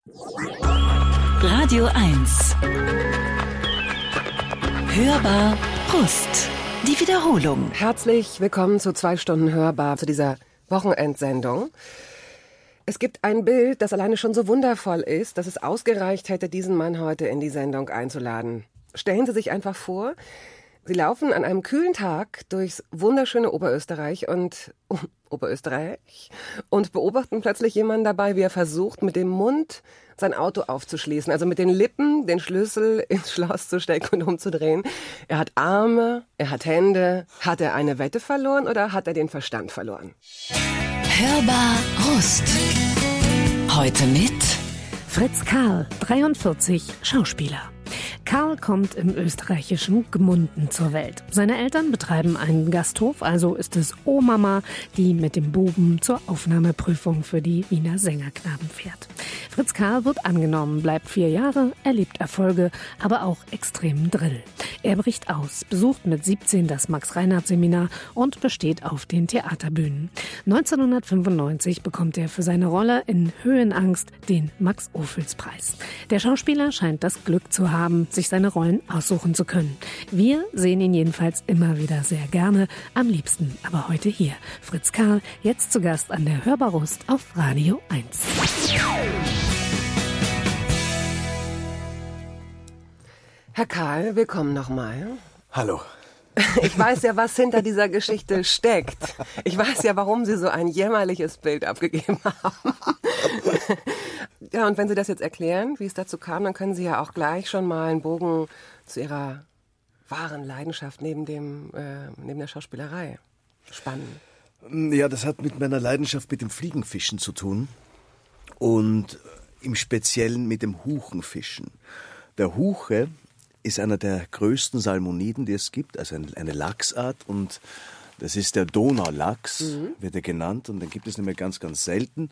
Radio 1. Hörbar Brust. Die Wiederholung. Herzlich willkommen zu 2 Stunden Hörbar, zu dieser Wochenendsendung. Es gibt ein Bild, das alleine schon so wundervoll ist, dass es ausgereicht hätte, diesen Mann heute in die Sendung einzuladen. Stellen Sie sich einfach vor, Sie laufen an einem kühlen Tag durchs wunderschöne Oberösterreich und beobachten plötzlich jemanden dabei, wie er versucht, mit dem Mund sein Auto aufzuschließen. Also mit den Lippen den Schlüssel ins Schloss zu stecken und umzudrehen. Er hat Arme, er hat Hände. Hat er eine Wette verloren oder hat er den Verstand verloren? Hörbar Brust. Heute mit Fritz Karl, 43, Schauspieler. Karl kommt im österreichischen Gmunden zur Welt. Seine Eltern betreiben einen Gasthof, also ist es O-Mama, die mit dem Buben zur Aufnahmeprüfung für die Wiener Sängerknaben fährt. Fritz Karl wird angenommen, bleibt 4 Jahre, erlebt Erfolge, aber auch extremen Drill. Er bricht aus, besucht mit 17 das Max-Reinhardt-Seminar und besteht auf den Theaterbühnen. 1995 bekommt er für seine Rolle in Höhenangst den Max-Ophüls-Preis. Der Schauspieler scheint das Glück zu haben, sich seine Rollen aussuchen zu können. Wir sehen ihn jedenfalls immer wieder sehr gerne, am liebsten aber heute hier. Fritz Karl, jetzt zu Gast an der Hörbarust auf Radio 1. Herr Karl, willkommen nochmal. Hallo. Ich weiß ja, was hinter dieser Geschichte steckt. Ich weiß ja, warum Sie so ein jämmerliches Bild abgegeben haben. Ja, und wenn Sie das jetzt erklären, wie es dazu kam, dann können Sie ja auch gleich schon mal einen Bogen zu Ihrer wahren Leidenschaft neben der Schauspielerei spannen. Ja, das hat mit meiner Leidenschaft mit dem Fliegenfischen zu tun und im Speziellen mit dem Huchenfischen. Der Huche ist einer der größten Salmoniden, die es gibt, also eine Lachsart, und das ist der Donaulachs, wird er genannt, und den gibt es nicht mehr ganz, ganz selten.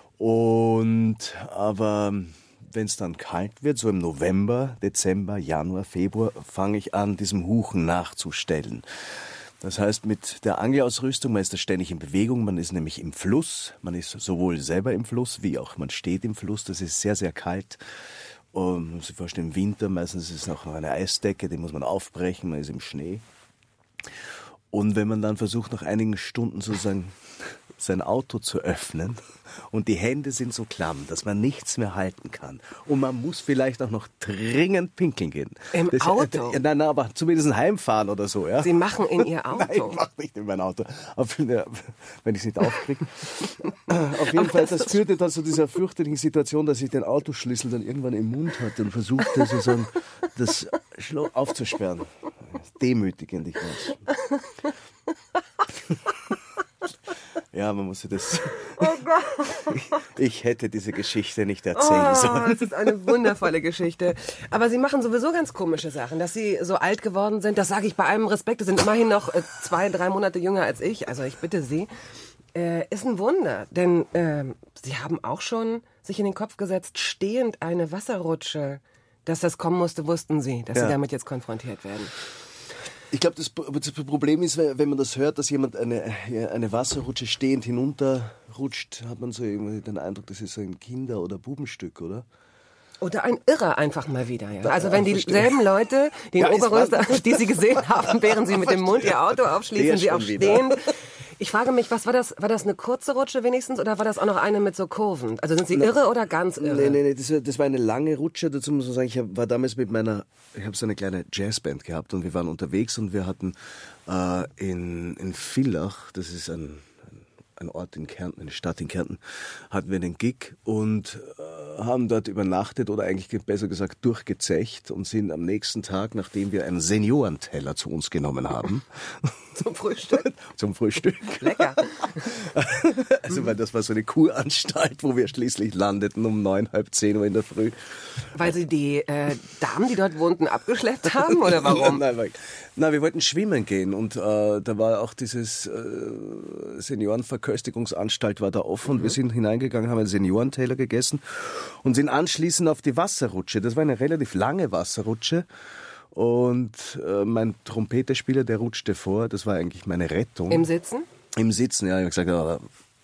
Aber wenn es dann kalt wird, so im November, Dezember, Januar, Februar, fange ich an, diesem Huchen nachzustellen. Das heißt, mit der Angelausrüstung, man ist da ständig in Bewegung, man ist nämlich im Fluss, man ist sowohl selber im Fluss, wie auch man steht im Fluss, das ist sehr, sehr kalt. Man muss sich vorstellen, im Winter, meistens ist es noch eine Eisdecke, die muss man aufbrechen, man ist im Schnee. Und wenn man dann versucht, nach einigen Stunden sozusagen sein Auto zu öffnen und die Hände sind so klamm, dass man nichts mehr halten kann und man muss vielleicht auch noch dringend pinkeln gehen. Im Auto? Nein, aber zumindest heimfahren oder so. Ja? Sie machen in Ihr Auto? Nein, ich mache nicht in mein Auto, wenn ich es nicht aufkriege. Auf jeden Fall, das führte dann zu dieser fürchterlichen Situation, dass ich den Autoschlüssel dann irgendwann im Mund hatte und versuchte sozusagen, das aufzusperren. Demütigend, ich weiß. Ja, man musste das... Oh Gott. Ich hätte diese Geschichte nicht erzählen sollen. Das ist eine wundervolle Geschichte. Aber Sie machen sowieso ganz komische Sachen. Dass Sie so alt geworden sind, das sage ich bei allem Respekt. Sie sind immerhin noch 2-3 Monate jünger als ich. Also ich bitte Sie. Ist ein Wunder. Denn Sie haben auch schon sich in den Kopf gesetzt, stehend eine Wasserrutsche. Dass das kommen musste, wussten Sie, dass Sie damit jetzt konfrontiert werden. Ich glaube, das Problem ist, wenn man das hört, dass jemand eine Wasserrutsche stehend hinunterrutscht, hat man so irgendwie den Eindruck, das ist so ein Kinder- oder Bubenstück, oder? Oder ein Irrer einfach mal wieder. Ja. Also wenn dieselben Leute, die in Oberösterreich, die Sie gesehen haben, während Sie mit dem Mund Ihr Auto aufschließen, Sie auch stehen. Ich frage mich, was war das? War das eine kurze Rutsche wenigstens oder war das auch noch eine mit so Kurven? Also sind Sie irre oder ganz irre? Nee, das war eine lange Rutsche. Dazu muss man sagen, ich war damals ich habe so eine kleine Jazzband gehabt und wir waren unterwegs und wir hatten in Villach, das ist ein Ort in Kärnten, eine Stadt in Kärnten, hatten wir einen Gig und haben dort übernachtet oder eigentlich besser gesagt durchgezecht und sind am nächsten Tag, nachdem wir einen Seniorenteller zu uns genommen haben. Zum Frühstück? Zum Frühstück. Lecker. Also weil das war so eine Kuranstalt, wo wir schließlich landeten um 9, halb 10 Uhr in der Früh. Weil Sie die Damen, die dort wohnten, abgeschleppt haben oder warum? Nein, wir wollten schwimmen gehen und da war auch dieses Seniorenverköstigungsanstalt war da offen. Wir sind hineingegangen, haben einen Seniorenteller gegessen und sind anschließend auf die Wasserrutsche. Das war eine relativ lange Wasserrutsche. Und mein Trompetespieler, der rutschte vor. Das war eigentlich meine Rettung. Im Sitzen? Im Sitzen, ja. Ich habe gesagt,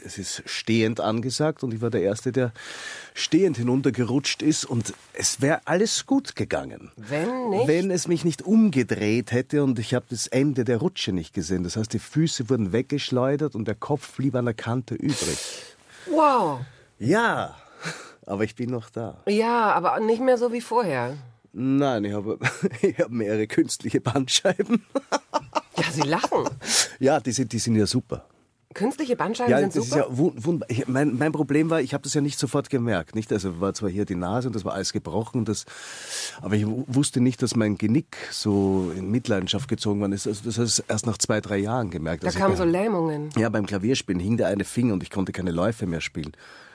es ist stehend angesagt und ich war der Erste, der stehend hinuntergerutscht ist und es wäre alles gut gegangen. Wenn nicht? Wenn es mich nicht umgedreht hätte und ich habe das Ende der Rutsche nicht gesehen. Das heißt, die Füße wurden weggeschleudert und der Kopf blieb an der Kante übrig. Wow. Ja, aber ich bin noch da. Ja, aber nicht mehr so wie vorher. Nein, ich habe mehrere künstliche Bandscheiben. Ja, Sie lachen. Ja, die sind ja super. Künstliche Bandscheiben sind das super? ist ja wunderbar. Mein Problem war, ich habe das ja nicht sofort gemerkt. Nicht? Also war zwar hier die Nase und das war alles gebrochen, aber ich wusste nicht, dass mein Genick so in Mitleidenschaft gezogen worden ist. Also das habe ich erst nach 2-3 Jahren gemerkt. Da kamen so Lähmungen. Ja, beim Klavierspielen hing der eine Finger und ich konnte keine Läufe mehr spielen.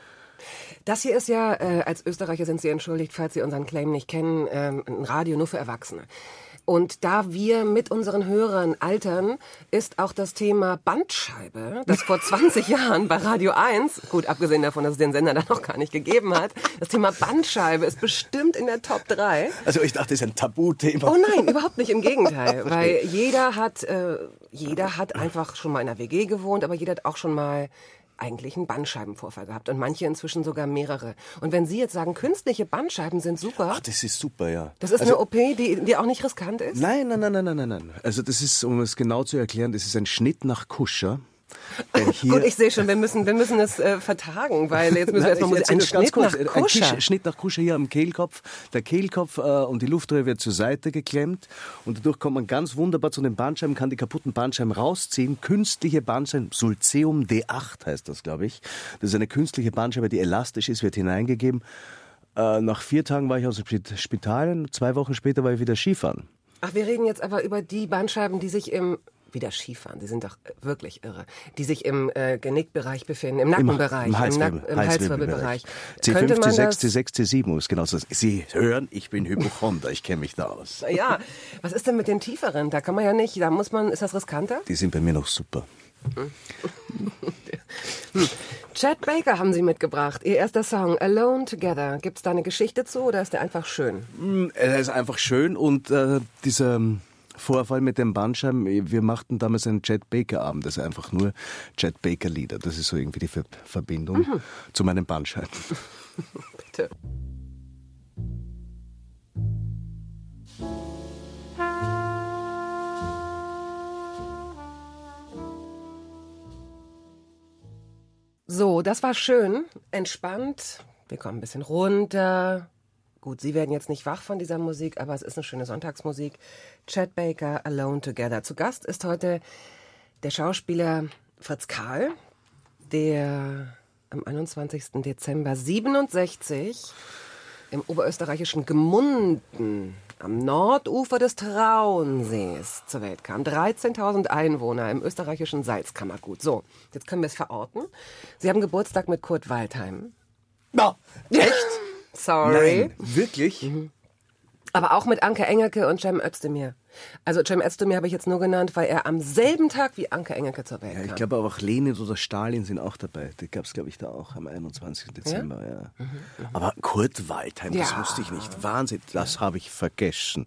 Das hier ist ja, als Österreicher sind Sie entschuldigt, falls Sie unseren Claim nicht kennen, ein Radio nur für Erwachsene. Und da wir mit unseren Hörern altern, ist auch das Thema Bandscheibe, das vor 20 Jahren bei Radio 1, gut, abgesehen davon, dass es den Sender da noch gar nicht gegeben hat, das Thema Bandscheibe ist bestimmt in der Top 3. Also ich dachte, das ist ein Tabuthema. Oh nein, überhaupt nicht, im Gegenteil. Weil jeder hat einfach schon mal in einer WG gewohnt, aber jeder hat auch schon mal eigentlich einen Bandscheibenvorfall gehabt und manche inzwischen sogar mehrere. Und wenn Sie jetzt sagen, künstliche Bandscheiben sind super. Ach, das ist super, ja. Das ist eine OP, die auch nicht riskant ist? Nein. Also das ist, um es genau zu erklären, das ist ein Schnitt nach Kuscher. Gut, ich sehe schon, wir müssen es vertagen, weil jetzt müssen wir erstmal einen Schnitt nach Kuscher. Ein Schnitt nach Kuscher hier am Kehlkopf. Der Kehlkopf und die Luftröhre wird zur Seite geklemmt und dadurch kommt man ganz wunderbar zu den Bandscheiben, kann die kaputten Bandscheiben rausziehen. Künstliche Bandscheiben, Sulceum D8 heißt das, glaube ich. Das ist eine künstliche Bandscheibe, die elastisch ist, wird hineingegeben. Nach 4 Tagen war ich aus dem Spital und 2 Wochen später war ich wieder Skifahren. Ach, wir reden jetzt aber über die Bandscheiben, die sich wieder Skifahren, Sie sind doch wirklich irre, die sich im Genickbereich befinden, im Nackenbereich, im Halswirbelbereich. C5, C6, C6, C7 ist genau das. Sie hören, ich bin Hypochonder, ich kenne mich da aus. Ja, was ist denn mit den tieferen? Da kann man ja nicht, ist das riskanter? Die sind bei mir noch super. Chet Baker haben Sie mitgebracht, Ihr erster Song, Alone Together. Gibt's da eine Geschichte zu oder ist der einfach schön? Er ist einfach schön und dieser Vorfall mit den Bandscheiben, wir machten damals einen Chet Baker Abend, das ist einfach nur Chet Baker Lieder. Das ist so irgendwie die Verbindung zu meinen Bandscheiben. Bitte. So, das war schön, entspannt. Wir kommen ein bisschen runter. Gut, Sie werden jetzt nicht wach von dieser Musik, aber es ist eine schöne Sonntagsmusik. Chet Baker, Alone Together. Zu Gast ist heute der Schauspieler Fritz Karl, der am 21. Dezember 67 im oberösterreichischen Gmunden am Nordufer des Trauensees zur Welt kam. 13.000 Einwohner im österreichischen Salzkammergut. So, jetzt können wir es verorten. Sie haben Geburtstag mit Kurt Waldheim. Na, echt? Sorry. Nein, wirklich? Aber auch mit Anke Engelke und Cem Özdemir. Also Cem Özdemir habe ich jetzt nur genannt, weil er am selben Tag wie Anke Engelke zur Welt kam. Ich glaube auch Lenin oder Stalin sind auch dabei. Die gab es, glaube ich, da auch am 21. Dezember. Ja? Aber Kurt Waldheim, das wusste ich nicht. Wahnsinn, das habe ich vergessen.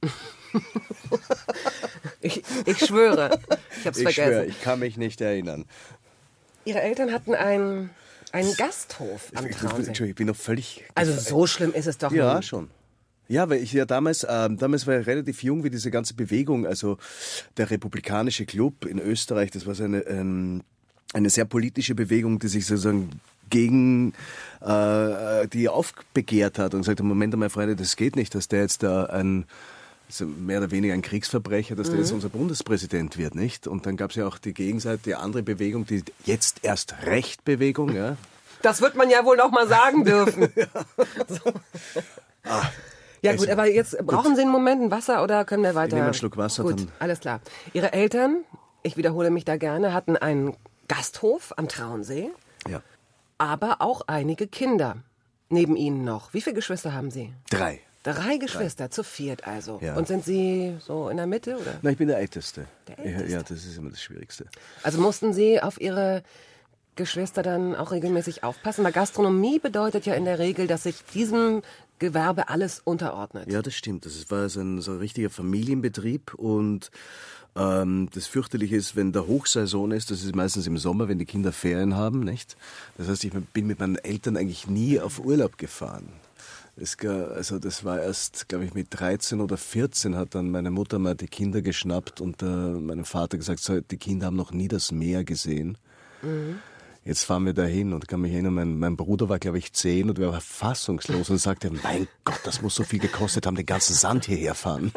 Ich schwöre, ich habe es vergessen. Schwöre, ich kann mich nicht erinnern. Ihre Eltern hatten einen Gasthof am Traunsee. Entschuldigung, ich bin noch völlig... Also so schlimm ist es doch nicht. Ja, schon. Ja, weil ich ja damals war ich relativ jung, wie diese ganze Bewegung, also der Republikanische Club in Österreich, das war so eine sehr politische Bewegung, die sich sozusagen gegen die aufbegehrt hat und gesagt hat, Moment einmal, Freunde, das geht nicht, dass der jetzt da also mehr oder weniger ein Kriegsverbrecher, dass der jetzt unser Bundespräsident wird, nicht? Und dann gab es ja auch die Gegenseite, die andere Bewegung, die jetzt erst Recht-Bewegung, ja. Das wird man ja wohl noch mal sagen dürfen. So. Ja gut, aber jetzt brauchen Sie einen Moment ein Wasser oder können wir weiter? Ich nehme einen Schluck Wasser. Gut, dann. Alles klar. Ihre Eltern, ich wiederhole mich da gerne, hatten einen Gasthof am Traunsee, Ja. aber auch einige Kinder neben Ihnen noch. Wie viele Geschwister haben Sie? 3. 3 Geschwister, zu 4 also. Ja. Und sind Sie so in der Mitte, oder? Nein, ich bin der Älteste. Der Älteste? Ja, das ist immer das Schwierigste. Also mussten Sie auf Ihre Geschwister dann auch regelmäßig aufpassen? Weil Gastronomie bedeutet ja in der Regel, dass sich diesem Gewerbe alles unterordnet. Ja, das stimmt. Das war so ein richtiger Familienbetrieb und das Fürchterliche ist, wenn der Hochsaison ist, das ist meistens im Sommer, wenn die Kinder Ferien haben, nicht? Das heißt, ich bin mit meinen Eltern eigentlich nie auf Urlaub gefahren. Das war erst, glaube ich, mit 13 oder 14 hat dann meine Mutter mal die Kinder geschnappt und meinem Vater gesagt, so, die Kinder haben noch nie das Meer gesehen. Mhm. Jetzt fahren wir dahin und kann mich erinnern, mein Bruder war, glaube ich, 10 und war fassungslos und sagte, mein Gott, das muss so viel gekostet haben, den ganzen Sand hierher fahren.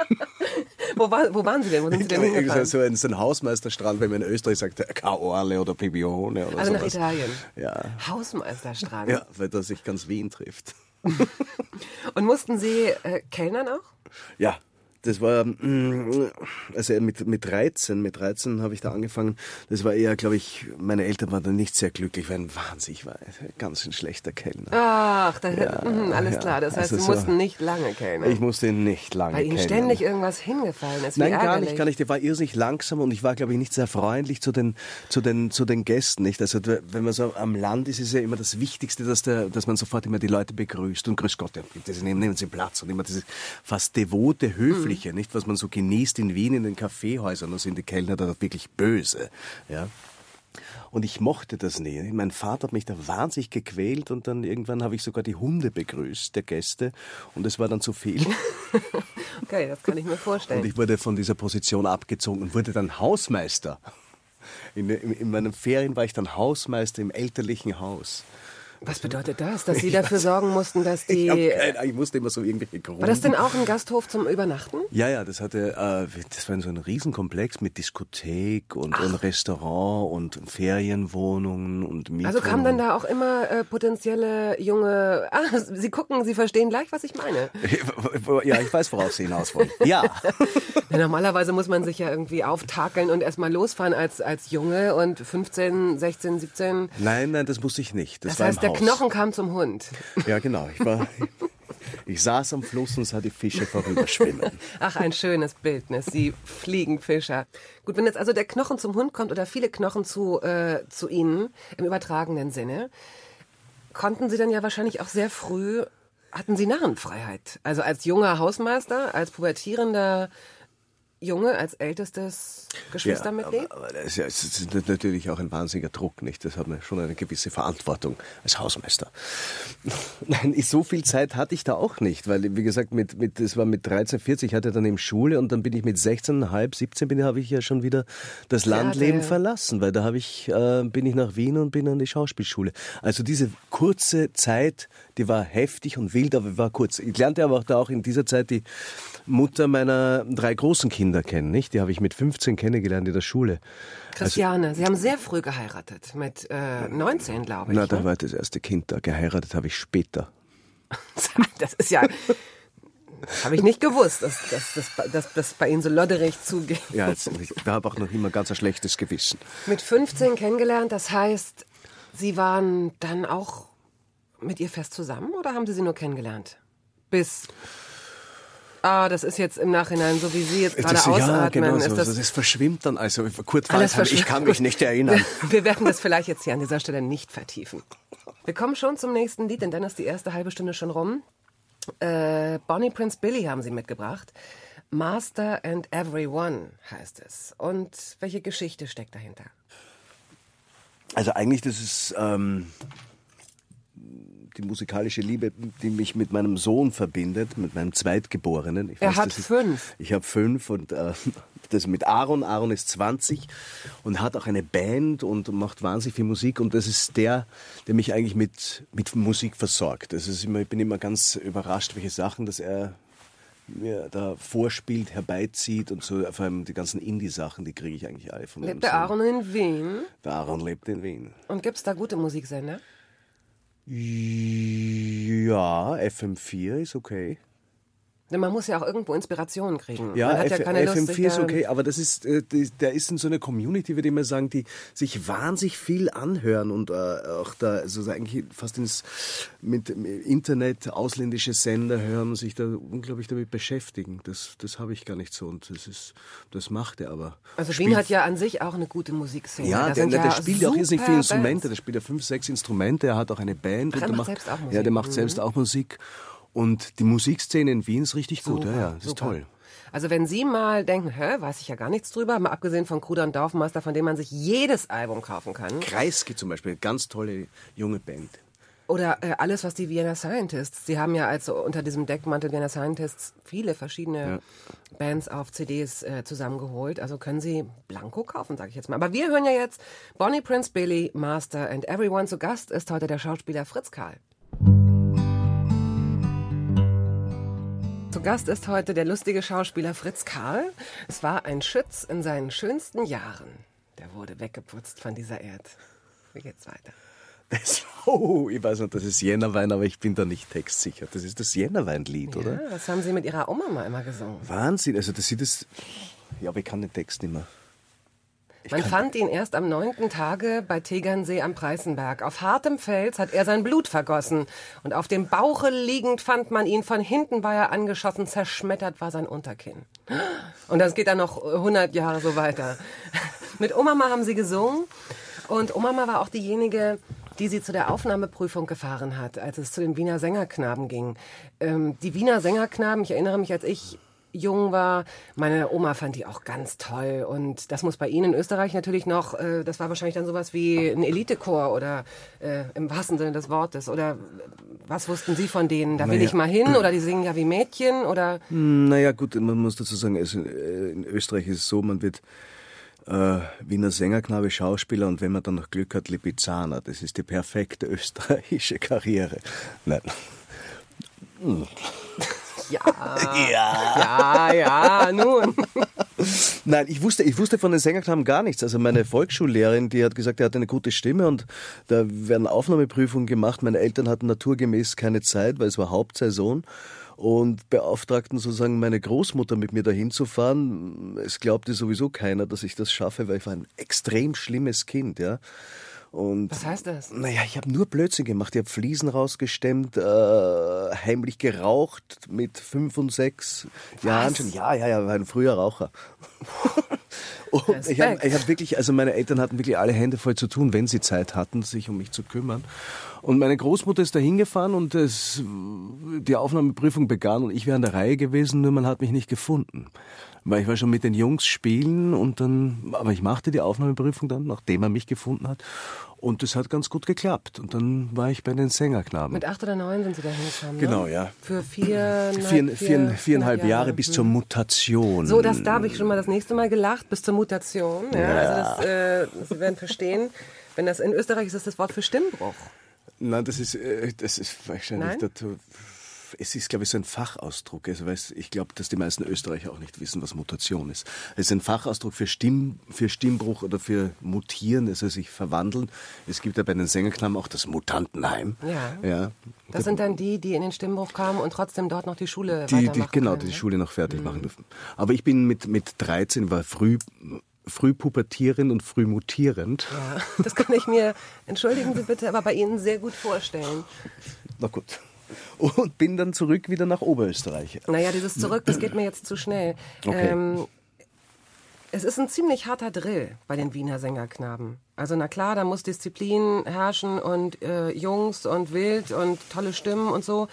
Wo waren Sie denn? Wo sind Sie denn hingefahren? So ein Hausmeisterstrand, wenn man in Österreich sagt, Caorle oder Pibione oder also sowas. nach Italien? Ja. Hausmeisterstrand? Ja, weil da sich ganz Wien trifft. Und mussten Sie kellnern auch? Ja. Das war, also mit 13 habe ich da angefangen. Das war eher, glaube ich, meine Eltern waren da nicht sehr glücklich, weil ich war ganz ein schlechter Kellner. Ach, alles klar. Das heißt, Sie mussten nicht lange kellnern. Ich musste nicht lange kellnern. Weil Ihnen ständig irgendwas hingefallen ist. Nein, gar nicht. Der war irrsinnig langsam und ich war, glaube ich, nicht sehr freundlich zu den Gästen, nicht? Also, wenn man so am Land ist, ist ja immer das Wichtigste, dass man sofort immer die Leute begrüßt und grüß Gott, ja, bitte, nehmen Sie Platz und immer dieses fast devote, höfliche. Nicht, was man so genießt in Wien in den Kaffeehäusern, da sind die Kellner da wirklich böse. Ja. Und ich mochte das nie. Mein Vater hat mich da wahnsinnig gequält und dann irgendwann habe ich sogar die Hunde begrüßt, der Gäste, und es war dann zu viel. Okay, das kann ich mir vorstellen. Und ich wurde von dieser Position abgezogen und wurde dann Hausmeister. In meinen Ferien war ich dann Hausmeister im elterlichen Haus. Was bedeutet das? Dass Sie dafür sorgen mussten, dass die... Ich musste immer so irgendwelche Gründe. War das denn auch ein Gasthof zum Übernachten? Ja, das war so ein Riesenkomplex mit Diskothek und Restaurant und Ferienwohnungen und Mietwohnungen. Also kamen dann da auch immer potenzielle junge... Sie gucken, Sie verstehen gleich, was ich meine. Ja, ich weiß, worauf Sie hinaus wollen. Ja. Ja, normalerweise muss man sich ja irgendwie auftakeln und erstmal losfahren als Junge und 15, 16, 17... Nein, das musste ich nicht. Das heißt, der Knochen kam zum Hund. Ja, genau. Ich saß am Fluss und sah die Fische vorüberschwimmen. Ach, ein schönes Bildnis. Sie Fliegenfischer. Gut, wenn jetzt also der Knochen zum Hund kommt oder viele Knochen zu Ihnen im übertragenen Sinne, konnten Sie dann ja wahrscheinlich auch sehr früh, hatten Sie Narrenfreiheit. Also als junger Hausmeister, als pubertierender Junge, als ältestes Geschwistermitglied? Ja, aber das ist natürlich auch ein wahnsinniger Druck, nicht? Das hat man schon eine gewisse Verantwortung als Hausmeister. Nein, so viel Zeit hatte ich da auch nicht, weil, wie gesagt, das war mit 13, 14, ich hatte dann eben Schule und dann bin ich mit 16,5, 17 habe ich ja schon wieder das Landleben verlassen, weil da bin ich nach Wien und bin an die Schauspielschule. Also diese kurze Zeit, die war heftig und wild, aber war kurz. Ich lernte aber auch in dieser Zeit die Mutter meiner 3 großen Kinder kennen, nicht? Die habe ich mit 15 kennengelernt in der Schule. Christiane, Sie haben sehr früh geheiratet, mit 19, glaube ich. Na, da war das erste Kind da. Geheiratet habe ich später. Das ist ja... Habe ich nicht gewusst, dass das bei Ihnen so lodderig zugeht. Ja, ich habe auch noch immer ganz ein schlechtes Gewissen. Mit 15 kennengelernt, das heißt, Sie waren dann auch mit ihr fest zusammen oder haben Sie sie nur kennengelernt? Das ist jetzt im Nachhinein, so wie Sie jetzt gerade ausatmen. Ja, genau so. Das verschwimmt dann. Also kurz ich kann mich nicht erinnern. Wir werden das vielleicht jetzt hier an dieser Stelle nicht vertiefen. Wir kommen schon zum nächsten Lied, denn dann ist die erste halbe Stunde schon rum. Bonnie Prince Billy haben Sie mitgebracht. Master and Everyone heißt es. Und welche Geschichte steckt dahinter? Also eigentlich, das ist die musikalische Liebe, die mich mit meinem Sohn verbindet, mit meinem Zweitgeborenen. Er hat 5. Ich habe 5 und das mit Aaron. Aaron ist 20 und hat auch eine Band und macht wahnsinnig viel Musik. Und das ist der mich eigentlich mit Musik versorgt. Ich bin immer ganz überrascht, welche Sachen, dass er mir da vorspielt, herbeizieht und so. Vor allem die ganzen Indie-Sachen, die kriege ich eigentlich alle von meinem Sohn. Lebt der Aaron in Wien? Der Aaron lebt in Wien. Und gibt es da gute Musiksender? Ja, FM4 ist okay. Denn man muss ja auch irgendwo Inspirationen kriegen. Ja, man hat ja keine Lust, FM4 ist okay, aber das ist, der ist in so einer Community, würde ich mal sagen, die sich wahnsinnig viel anhören und auch da, also eigentlich fast mit Internet ausländische Sender hören und sich da unglaublich damit beschäftigen. Das habe ich gar nicht so und das macht er aber. Also Wien hat ja an sich auch eine gute Musikszene. Ja, der spielt ja auch irrsinnig viele Instrumente, der spielt ja 5, 6 Instrumente, er hat auch eine Band. Der macht selbst auch Musik. Ja, der macht selbst auch Musik. Und die Musikszene in Wien ist richtig gut, das ist toll. Also wenn Sie mal denken, weiß ich ja gar nichts drüber, mal abgesehen von Kruder und Dorfmeister, von dem man sich jedes Album kaufen kann. Kreisky zum Beispiel, ganz tolle junge Band. Oder alles, was die Vienna Scientists, sie haben ja also unter diesem Deckmantel Vienna Scientists viele verschiedene Bands auf CDs zusammengeholt. Also können Sie Blanco kaufen, sage ich jetzt mal. Aber wir hören ja jetzt Bonnie Prince Billy, Master and Everyone. Zu Gast ist heute der Schauspieler Fritz Karl. Zu Gast ist heute der lustige Schauspieler Fritz Karl. Es war ein Schütz in seinen schönsten Jahren. Der wurde weggeputzt von dieser Erde. Wie geht's weiter? Ich weiß nicht, das ist Jännerwein, aber ich bin da nicht textsicher. Das ist das Jännerwein-Lied, oder? Ja, das haben Sie mit Ihrer Oma mal immer gesungen. Wahnsinn, also ja, aber ich kann den Text nicht mehr. Man fand ihn erst am 9. Tage bei Tegernsee am Preißenberg. Auf hartem Fels hat er sein Blut vergossen. Und auf dem Bauche liegend fand man ihn. Von hinten war er angeschossen, zerschmettert war sein Unterkinn. Und das geht dann noch 100 Jahre so weiter. Mit Omama haben sie gesungen. Und Omama war auch diejenige, die sie zu der Aufnahmeprüfung gefahren hat, als es zu den Wiener Sängerknaben ging. Die Wiener Sängerknaben, ich erinnere mich, als ich jung war, meine Oma fand die auch ganz toll. Und das muss bei Ihnen in Österreich natürlich noch, das war wahrscheinlich dann sowas wie ein Elitechor oder im wahrsten Sinne des Wortes. Oder was wussten Sie von denen? Da will ich mal hin oder die singen ja wie Mädchen oder? Naja gut, man muss dazu sagen, also in Österreich ist es so, man wird Wiener Sängerknabe, Schauspieler und wenn man dann noch Glück hat, Lipizzaner. Das ist die perfekte österreichische Karriere. Nein. Ja, nun. Nein, ich wusste von den Sängerknaben gar nichts. Also meine Volksschullehrerin, die hat gesagt, er hat eine gute Stimme und da werden Aufnahmeprüfungen gemacht. Meine Eltern hatten naturgemäß keine Zeit, weil es war Hauptsaison und beauftragten sozusagen meine Großmutter mit mir dahin zu fahren. Es glaubte sowieso keiner, dass ich das schaffe, weil ich war ein extrem schlimmes Kind, ja. Und, was heißt das? Naja, ich habe nur Blödsinn gemacht. Ich habe Fliesen rausgestemmt, heimlich geraucht mit 5 und 6 Jahren schon. Ja, war ein früher Raucher. Und ich hab wirklich, also meine Eltern hatten wirklich alle Hände voll zu tun, wenn sie Zeit hatten, sich um mich zu kümmern. Und meine Großmutter ist da hingefahren und die Aufnahmeprüfung begann und ich wäre an der Reihe gewesen, nur man hat mich nicht gefunden. Weil ich war schon mit den Jungs spielen aber ich machte die Aufnahmeprüfung dann, nachdem er mich gefunden hat. Und das hat ganz gut geklappt. Und dann war ich bei den Sängerknaben. Mit 8 oder 9 sind Sie da hingekommen, ne? Genau, ja. Für 4,5 Jahre bis zur Mutation. So, da habe ich schon mal das nächste Mal gelacht, bis zur Mutation. Ja. Also Sie werden verstehen, wenn das in Österreich ist, das Wort für Stimmbruch. Nein, das ist wahrscheinlich dazu. Es ist, glaube ich, so ein Fachausdruck. Also, ich glaube, dass die meisten Österreicher auch nicht wissen, was Mutation ist. Es ist ein Fachausdruck für Stimmbruch oder für Mutieren, also sich verwandeln. Es gibt ja bei den Sängerknaben auch das Mutantenheim. Ja. Das sind dann die in den Stimmbruch kamen und trotzdem dort noch die Schule weitermachen Genau, können, die Schule noch fertig machen dürfen. Aber ich bin mit 13, war früh pubertierend und früh mutierend. Ja, das kann ich mir, entschuldigen Sie bitte, aber bei Ihnen sehr gut vorstellen. Na gut. Und bin dann zurück wieder nach Oberösterreich. Naja, dieses Zurück, das geht mir jetzt zu schnell. Okay. Es ist ein ziemlich harter Drill bei den Wiener Sängerknaben. Also na klar, da muss Disziplin herrschen und Jungs und wild und tolle Stimmen und so.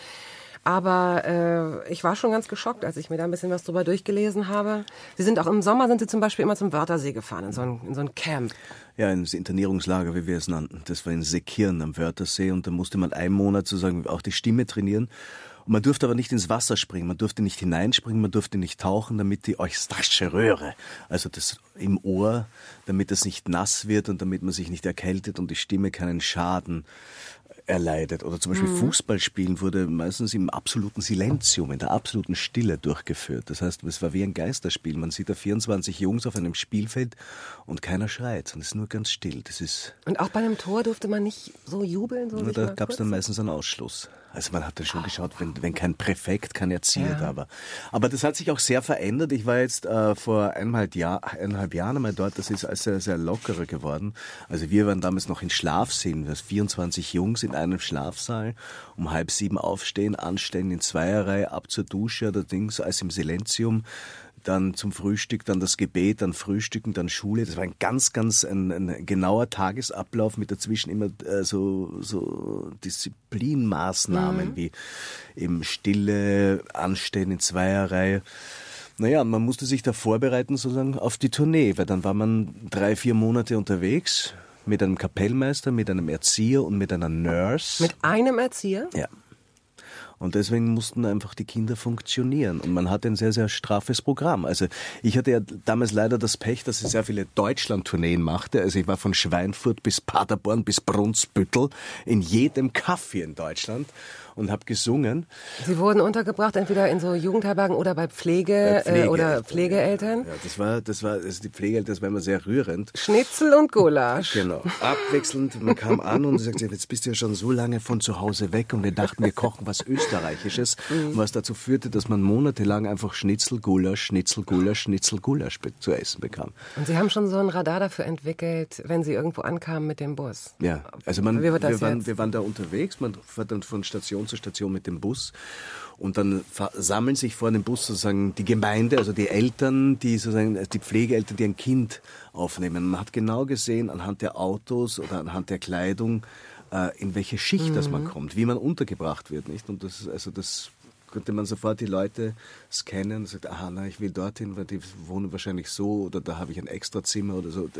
Aber ich war schon ganz geschockt, als ich mir da ein bisschen was drüber durchgelesen habe. Sie sind auch im Sommer, sind Sie zum Beispiel immer zum Wörthersee gefahren, in so ein Camp. Ja, ins Internierungslager, wie wir es nannten. Das war in Seekirn am Wörthersee und da musste man einen Monat sozusagen auch die Stimme trainieren. Und man durfte aber nicht ins Wasser springen, man durfte nicht hineinspringen, man durfte nicht tauchen, damit die eustachische Röhre, also das im Ohr, damit das nicht nass wird und damit man sich nicht erkältet und die Stimme keinen Schaden erleidet. Oder zum Beispiel Fußballspielen wurde meistens im absoluten Silenzium, in der absoluten Stille durchgeführt. Das heißt, es war wie ein Geisterspiel. Man sieht da 24 Jungs auf einem Spielfeld und keiner schreit, sondern es ist nur ganz still. Und auch bei einem Tor durfte man nicht so jubeln? So da gab es dann meistens einen Ausschluss. Also man hat dann schon geschaut, wenn kein Präfekt, kein Erzieher da war. Aber das hat sich auch sehr verändert. Ich war jetzt vor eineinhalb Jahren einmal dort. Das ist alles sehr, sehr lockerer geworden. Also wir waren damals noch in Schlafsälen. Wir waren 24 Jungs in einem Schlafsaal. Um 6:30 aufstehen, anstellen in Zweierreihe, ab zur Dusche oder Dings, alles im Silenzium. Dann zum Frühstück, dann das Gebet, dann Frühstücken, dann Schule. Das war ein ganz ein genauer Tagesablauf mit dazwischen immer so Disziplinmaßnahmen wie eben Stille, Anstehen in Zweierreihe. Naja, man musste sich da vorbereiten sozusagen auf die Tournee, weil dann war man 3-4 Monate unterwegs mit einem Kapellmeister, mit einem Erzieher und mit einer Nurse. Mit einem Erzieher? Ja. Und deswegen mussten einfach die Kinder funktionieren. Und man hatte ein sehr, sehr straffes Programm. Also ich hatte ja damals leider das Pech, dass ich sehr viele Deutschland-Tourneen machte. Also ich war von Schweinfurt bis Paderborn bis Brunsbüttel in jedem Café in Deutschland und habe gesungen. Sie wurden untergebracht entweder in so Jugendherbergen oder bei Pflege oder Pflegeeltern? Ja, das war die Pflegeeltern, das war immer sehr rührend. Schnitzel und Gulasch. Genau, abwechselnd. Man kam an und sagte, jetzt bist du ja schon so lange von zu Hause weg und wir dachten, wir kochen was Österreichisches, was dazu führte, dass man monatelang einfach Schnitzel, Gulasch zu essen bekam. Und Sie haben schon so ein Radar dafür entwickelt, wenn Sie irgendwo ankamen mit dem Bus? Ja, also wir waren da unterwegs, man fährt dann von Station zu Station mit dem Bus und dann sammeln sich vor dem Bus sozusagen die Gemeinde, also die Eltern, die Pflegeeltern, die ein Kind aufnehmen. Man hat genau gesehen anhand der Autos oder anhand der Kleidung, in welche Schicht das man kommt, wie man untergebracht wird, nicht? Und das konnte man sofort die Leute scannen und sagt, ich will dorthin, weil die wohnen wahrscheinlich so oder da habe ich ein Extrazimmer oder so.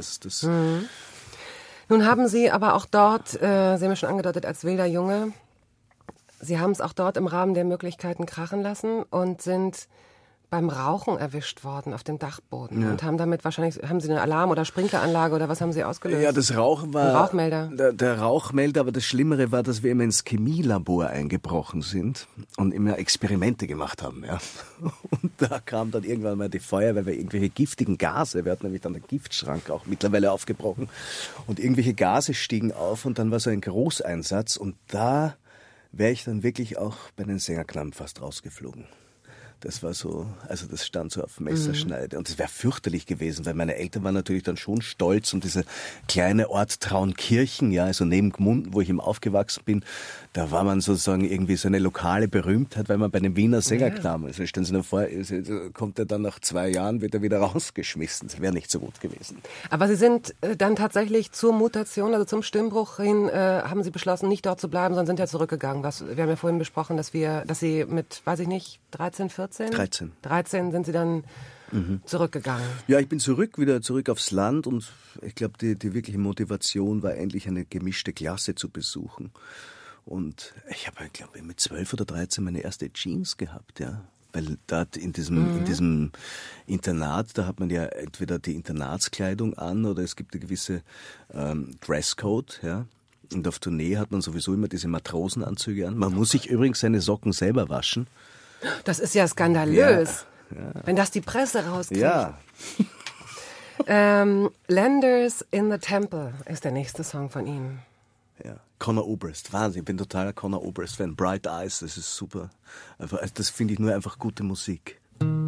Nun haben Sie aber auch dort, Sie haben ja schon angedeutet, als wilder Junge, Sie haben es auch dort im Rahmen der Möglichkeiten krachen lassen und sind beim Rauchen erwischt worden auf dem Dachboden und haben damit haben Sie eine Alarm- oder Sprinkleranlage oder was haben Sie ausgelöst? Ja, das Rauchen war... Ein Rauchmelder. Der Rauchmelder, aber das Schlimmere war, dass wir immer ins Chemielabor eingebrochen sind und immer Experimente gemacht haben. Ja. Und da kam dann irgendwann mal die Feuerwehr, weil irgendwelche giftigen Gase, wir hatten nämlich dann den Giftschrank auch mittlerweile aufgebrochen und irgendwelche Gase stiegen auf und dann war so ein Großeinsatz und da wäre ich dann wirklich auch bei den Sängerknaben fast rausgeflogen. Das war so, also das stand so auf Messerschneide. Und es wäre fürchterlich gewesen, weil meine Eltern waren natürlich dann schon stolz und dieser kleine Ort Traunkirchen, ja, also neben Gmunden, wo ich eben aufgewachsen bin, da war man sozusagen irgendwie so eine lokale Berühmtheit, weil man bei den Wiener Sängerknaben, also stellen Sie sich vor, kommt er dann nach 2 Jahren, wird er wieder rausgeschmissen. Das wäre nicht so gut gewesen. Aber Sie sind dann tatsächlich zur Mutation, also zum Stimmbruch hin, haben Sie beschlossen, nicht dort zu bleiben, sondern sind ja zurückgegangen. Wir haben ja vorhin besprochen, dass Sie mit, weiß ich nicht, 13, 14? 13 sind Sie dann zurückgegangen. Ja, ich bin wieder zurück aufs Land und ich glaube, die wirkliche Motivation war endlich eine gemischte Klasse zu besuchen. Und ich habe, glaube ich, mit 12 oder 13 meine erste Jeans gehabt, ja. Weil dort in diesem Internat, da hat man ja entweder die Internatskleidung an oder es gibt eine gewisse Dresscode, ja. Und auf Tournee hat man sowieso immer diese Matrosenanzüge an. Man muss sich übrigens seine Socken selber waschen. Das ist ja skandalös, wenn das die Presse rauskriegt. Ja. Landers in the Temple ist der nächste Song von Ihnen. Ja. Conor Oberst, Wahnsinn, ich bin totaler Conor Oberst-Fan. Bright Eyes, das ist super. Also das finde ich nur einfach gute Musik.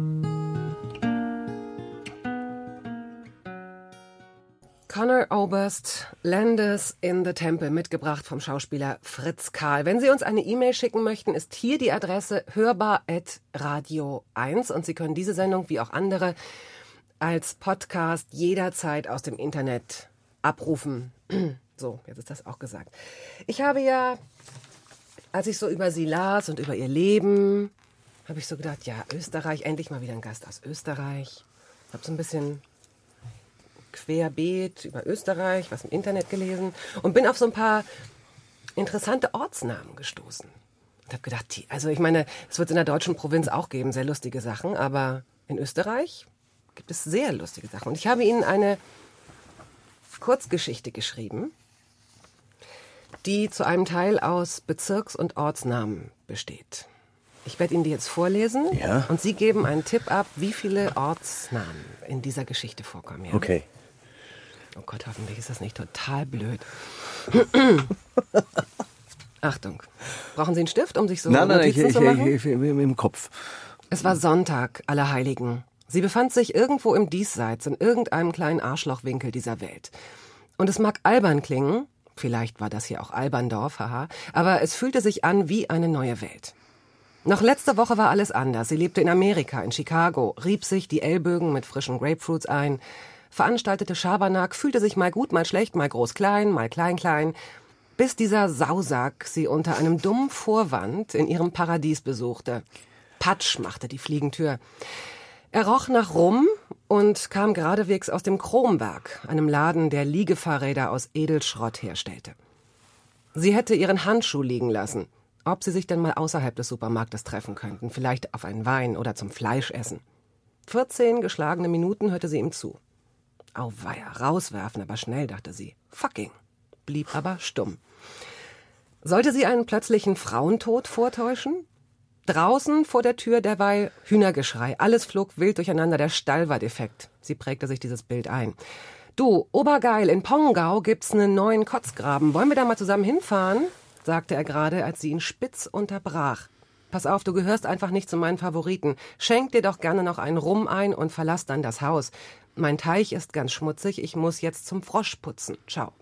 Conor Oberst, Landers in the Temple, mitgebracht vom Schauspieler Fritz Karl. Wenn Sie uns eine E-Mail schicken möchten, ist hier die Adresse hörbar@radio1 und Sie können diese Sendung wie auch andere als Podcast jederzeit aus dem Internet abrufen. So, jetzt ist das auch gesagt. Ich habe ja, als ich so über Sie las und über Ihr Leben, habe ich so gedacht, ja, Österreich, endlich mal wieder ein Gast aus Österreich. Ich habe so ein bisschen querbeet über Österreich, was im Internet gelesen und bin auf so ein paar interessante Ortsnamen gestoßen. Und habe gedacht, also ich meine, es wird es in der deutschen Provinz auch geben, sehr lustige Sachen, aber in Österreich gibt es sehr lustige Sachen. Und ich habe Ihnen eine Kurzgeschichte geschrieben, die zu einem Teil aus Bezirks- und Ortsnamen besteht. Ich werde Ihnen die jetzt vorlesen und Sie geben einen Tipp ab, wie viele Ortsnamen in dieser Geschichte vorkommen. Ja? Okay. Oh Gott, hoffentlich ist das nicht total blöd. Achtung. Brauchen Sie einen Stift, um sich so Nein, Notizen zu machen? ich im Kopf. Es war Sonntag, Allerheiligen. Sie befand sich irgendwo im Diesseits, in irgendeinem kleinen Arschlochwinkel dieser Welt. Und es mag albern klingen, vielleicht war das hier auch Alberndorf, haha, aber es fühlte sich an wie eine neue Welt. Noch letzte Woche war alles anders. Sie lebte in Amerika, in Chicago, rieb sich die Ellbögen mit frischen Grapefruits ein, veranstaltete Schabernack, fühlte sich mal gut, mal schlecht, mal groß-klein, mal klein-klein, bis dieser Sausack sie unter einem dummen Vorwand in ihrem Paradies besuchte. Patsch machte die Fliegentür. Er roch nach Rum und kam geradewegs aus dem Kronberg, einem Laden, der Liegefahrräder aus Edelschrott herstellte. Sie hätte ihren Handschuh liegen lassen, ob sie sich denn mal außerhalb des Supermarktes treffen könnten, vielleicht auf einen Wein oder zum Fleischessen. 14 geschlagene Minuten hörte sie ihm zu. Auweia, rauswerfen, aber schnell, dachte sie. Fucking. Blieb aber stumm. Sollte sie einen plötzlichen Frauentod vortäuschen? Draußen vor der Tür derweil Hühnergeschrei. Alles flog wild durcheinander, der Stall war defekt. Sie prägte sich dieses Bild ein. Du, obergeil, in Pongau gibt's einen neuen Kotzgraben. Wollen wir da mal zusammen hinfahren? Sagte er gerade, als sie ihn spitz unterbrach. Pass auf, du gehörst einfach nicht zu meinen Favoriten. Schenk dir doch gerne noch einen Rum ein und verlass dann das Haus. Mein Teich ist ganz schmutzig, ich muss jetzt zum Frosch putzen. Ciao.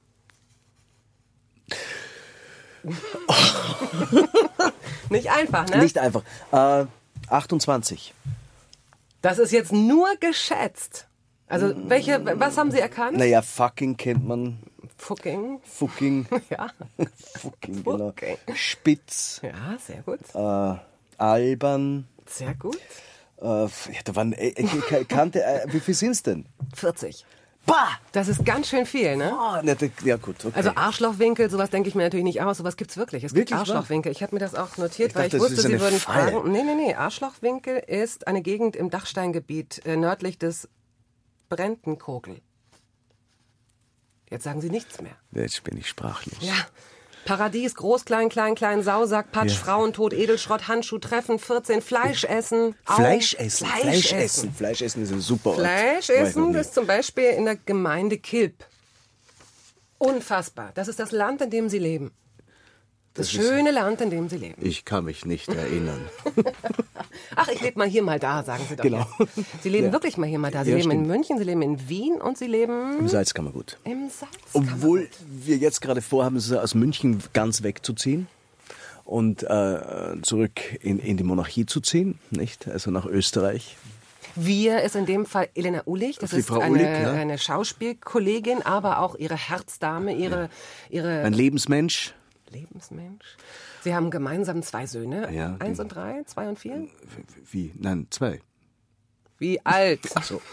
Nicht einfach, ne? Nicht einfach. 28. Das ist jetzt nur geschätzt. Also, was haben Sie erkannt? Naja, fucking kennt man. Fucking. Fucking. Ja. Fucking, genau. Fucking. Spitz. Ja, sehr gut. Albern. Sehr gut. Ja, da waren, wie viel sind's denn? 40. Bah! Das ist ganz schön viel, ne? Ja gut, okay. Also Arschlochwinkel, sowas denke ich mir natürlich nicht aus. Sowas gibt's wirklich. Es gibt Wirklich, Arschlochwinkel. Ich habe mir das auch notiert, Ich weil dachte, ich das wusste, ist eine Sie würden Falle. fragen. Nee. Arschlochwinkel ist eine Gegend im Dachsteingebiet nördlich des Brentenkogel. Jetzt sagen Sie nichts mehr. Jetzt bin ich sprachlos. Ja. Paradies, groß, klein, Sausack, Patsch, Ja. Frauentod, Edelschrott, Handschuh, Treffen, 14, Fleisch essen. Fleisch essen ist ein super Ort. Fleisch War ich noch essen nie. ist zum Beispiel in der Gemeinde Kilb. Unfassbar. Das ist das Land, in dem Sie leben. Das schöne Land, in dem Sie leben. Ich kann mich nicht erinnern. Ach, ich lebe mal hier, mal da, sagen Sie doch. Genau. Jetzt. Sie leben wirklich mal hier, mal da. Sie Ja, leben in stimmt. München, Sie leben in Wien und Sie leben Im Salzkammergut. im Salzkammergut. Obwohl wir jetzt gerade vorhaben, aus München ganz wegzuziehen und zurück in die Monarchie zu ziehen, nicht? Also nach Österreich. Wir ist in dem Fall Elena Ulich. Das Die ist Frau eine, Ulich, ja. eine Schauspielkollegin, aber auch ihre Herzdame, ihre Ein Lebensmensch. Lebensmensch. Sie haben gemeinsam 2 Söhne. Ja, 1 und 3, 2 und 4. Wie? Nein, 2. Wie alt? Ach so.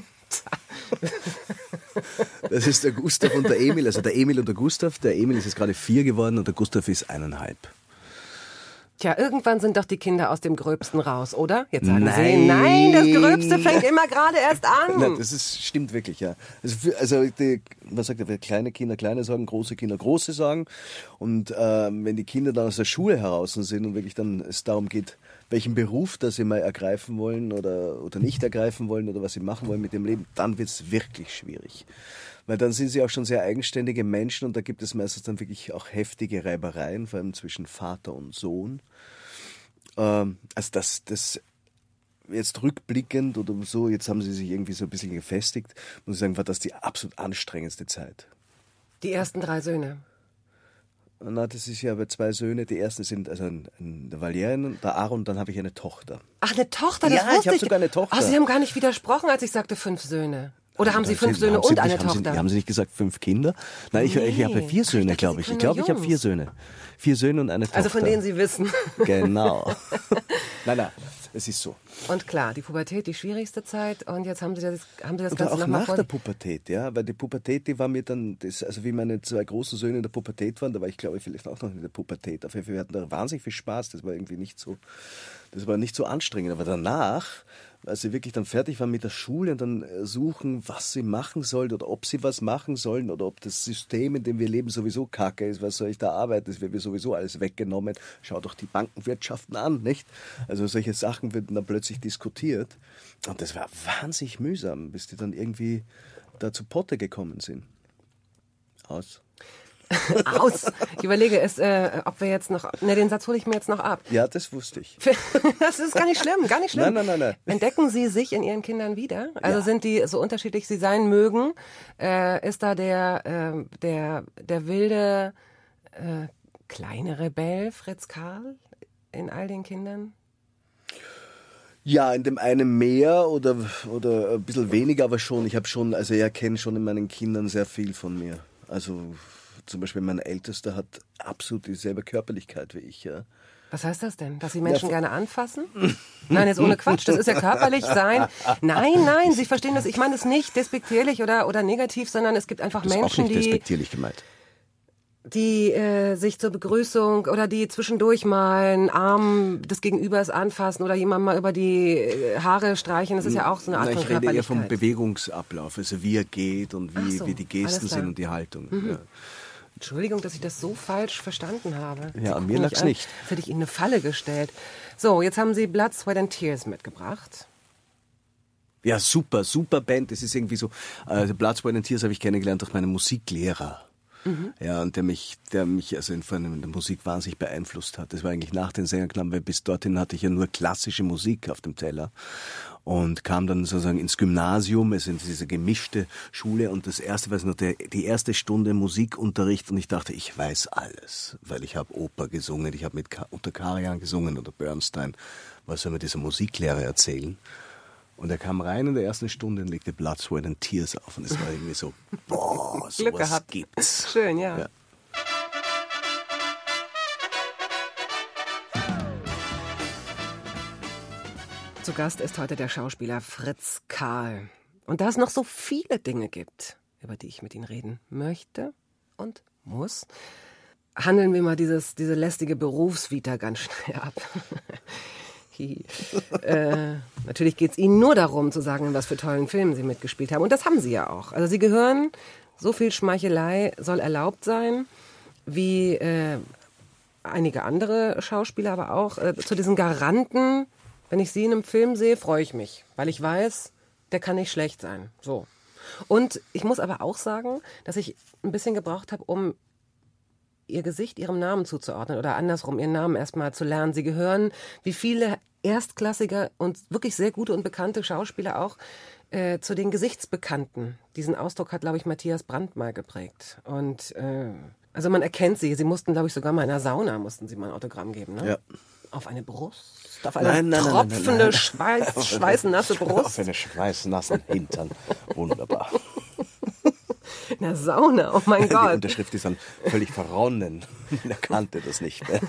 Das ist der Gustav und der Emil. Also der Emil und der Gustav. Der Emil ist jetzt gerade 4 geworden und der Gustav ist 1,5. Tja, irgendwann sind doch die Kinder aus dem Gröbsten raus, oder? Jetzt sagen Nein. Sie, nein, das Gröbste fängt immer gerade erst an. Nein, stimmt wirklich, ja. Also was sagt er, kleine Kinder kleine sagen, große Kinder große sagen. Und wenn die Kinder dann aus der Schule heraus sind und wirklich dann es darum geht, welchen Beruf das sie mal ergreifen wollen oder nicht ergreifen wollen oder was sie machen wollen mit dem Leben, dann wird es wirklich schwierig. Weil dann sind sie auch schon sehr eigenständige Menschen und da gibt es meistens dann wirklich auch heftige Reibereien, vor allem zwischen Vater und Sohn. Also das jetzt rückblickend oder so, jetzt haben sie sich irgendwie so ein bisschen gefestigt, muss ich sagen, war das die absolut anstrengendste Zeit. Die ersten 3 Söhne. Na, das ist ja aber 2 Söhne. Die ersten sind also der Valerian, der Aaron und dann habe ich eine Tochter. Ach, eine Tochter, das Ja, wusste ich habe sogar eine Tochter. Ach, Sie haben gar nicht widersprochen, als ich sagte 5 Söhne. Oder haben Sie 5 Söhne und eine Tochter? Haben Sie nicht gesagt 5 Kinder? Nein, ich habe 4 Söhne, glaube ich. Ich glaube, ich habe 4 Söhne. 4 Söhne und eine Tochter. Also von denen Sie wissen. Genau. Nein, es ist so. Und klar, die Pubertät, die schwierigste Zeit. Und jetzt haben Sie das Oder Ganze auch nochmal nach der Pubertät, ja, weil die Pubertät, die war mir dann, also wie meine 2 großen Söhne in der Pubertät waren, da war ich glaube ich vielleicht auch noch in der Pubertät. Auf jeden Fall, wir hatten da wahnsinnig viel Spaß, das war irgendwie nicht so anstrengend. Aber danach, als sie wirklich dann fertig waren mit der Schule und dann suchen, was sie machen sollen oder ob sie was machen sollen oder ob das System, in dem wir leben, sowieso kacke ist, was soll ich da arbeiten, das wird mir sowieso alles weggenommen. Schau doch die Bankenwirtschaften an, nicht? Also solche Sachen werden dann plötzlich diskutiert und das war wahnsinnig mühsam, bis die dann irgendwie da zu Potte gekommen sind. Aus. Ich überlege es, ob wir jetzt noch... Ne, den Satz hole ich mir jetzt noch ab. Ja, das wusste ich. Das ist gar nicht schlimm, gar nicht schlimm. Nein. Entdecken Sie sich in Ihren Kindern wieder? Also sind die so unterschiedlich sie sein mögen? Ist da der wilde kleine Rebell Fritz Karl in all den Kindern? Ja, in dem einen mehr oder ein bisschen weniger, aber schon. Ich habe schon, also ich erkenne schon in meinen Kindern sehr viel von mir. Also zum Beispiel mein Ältester hat absolut dieselbe Körperlichkeit wie ich, ja. Was heißt das denn? Dass Sie Menschen gerne anfassen? Nein, jetzt ohne Quatsch. Das ist ja körperlich sein. Nein, Sie verstehen das. Ich meine es nicht despektierlich oder negativ, sondern es gibt einfach Das ist Menschen, auch nicht despektierlich gemeint. die sich zur Begrüßung oder die zwischendurch mal einen Arm des Gegenübers anfassen oder jemand mal über die Haare streichen. Das ist ja auch so eine Art von Ich rede eher Körperlichkeit. vom Bewegungsablauf, also wie er geht und Ach so, wie die alles Gesten klar. sind und die Haltung. Ja. Entschuldigung, dass ich das so falsch verstanden habe. Ja, an Sie mir gucken lag's mich an, nicht. als hätte ich Ihnen eine Falle gestellt. So, jetzt haben Sie Blood, Sweat and Tears mitgebracht. Ja, super Band. Das ist irgendwie so, Blood, Sweat and Tears habe ich kennengelernt durch meinen Musiklehrer. Ja, und der mich also in der Musik wahnsinnig beeinflusst hat. Das war eigentlich nach den Sängerknaben, weil bis dorthin hatte ich ja nur klassische Musik auf dem Teller und kam dann sozusagen ins Gymnasium, es ist diese gemischte Schule und das erste, weiß ich noch, die erste Stunde Musikunterricht und ich dachte, ich weiß alles, weil ich habe Oper gesungen, ich habe mit unter Karajan gesungen oder Bernstein. Was soll mir dieser Musiklehrer erzählen? Und er kam rein in der ersten Stunde und legte Blood, Sweat and Tears auf. Und es war irgendwie so, boah, Glück sowas gehabt. gibt's. Schön, ja. Ja. Zu Gast ist heute der Schauspieler Fritz Karl. Und da es noch so viele Dinge gibt, über die ich mit Ihnen reden möchte und muss, handeln wir mal diese lästige Berufsvita ganz schnell ab. Natürlich geht es Ihnen nur darum, zu sagen, in was für tollen Filmen Sie mitgespielt haben. Und das haben Sie ja auch. Also Sie gehören, so viel Schmeichelei soll erlaubt sein, wie einige andere Schauspieler, aber auch zu diesen Garanten. Wenn ich Sie in einem Film sehe, freue ich mich, weil ich weiß, der kann nicht schlecht sein. So. Und ich muss aber auch sagen, dass ich ein bisschen gebraucht habe, um Ihr Gesicht Ihrem Namen zuzuordnen oder andersrum, Ihren Namen erstmal zu lernen. Sie gehören, wie viele erstklassige und wirklich sehr gute und bekannte Schauspieler auch, zu den Gesichtsbekannten. Diesen Ausdruck hat, glaube ich, Matthias Brandt mal geprägt. Und also man erkennt Sie. Sie mussten, glaube ich, sogar mal in einer Sauna mussten Sie mal ein Autogramm geben, ne? Ja. Auf eine Brust? Auf eine tropfende, schweißnasse Brust? Auf eine schweißnassen Hintern. Wunderbar. In der Sauna, oh mein Die Gott. Unterschrift ist dann völlig verronnen. Er kannte das nicht mehr.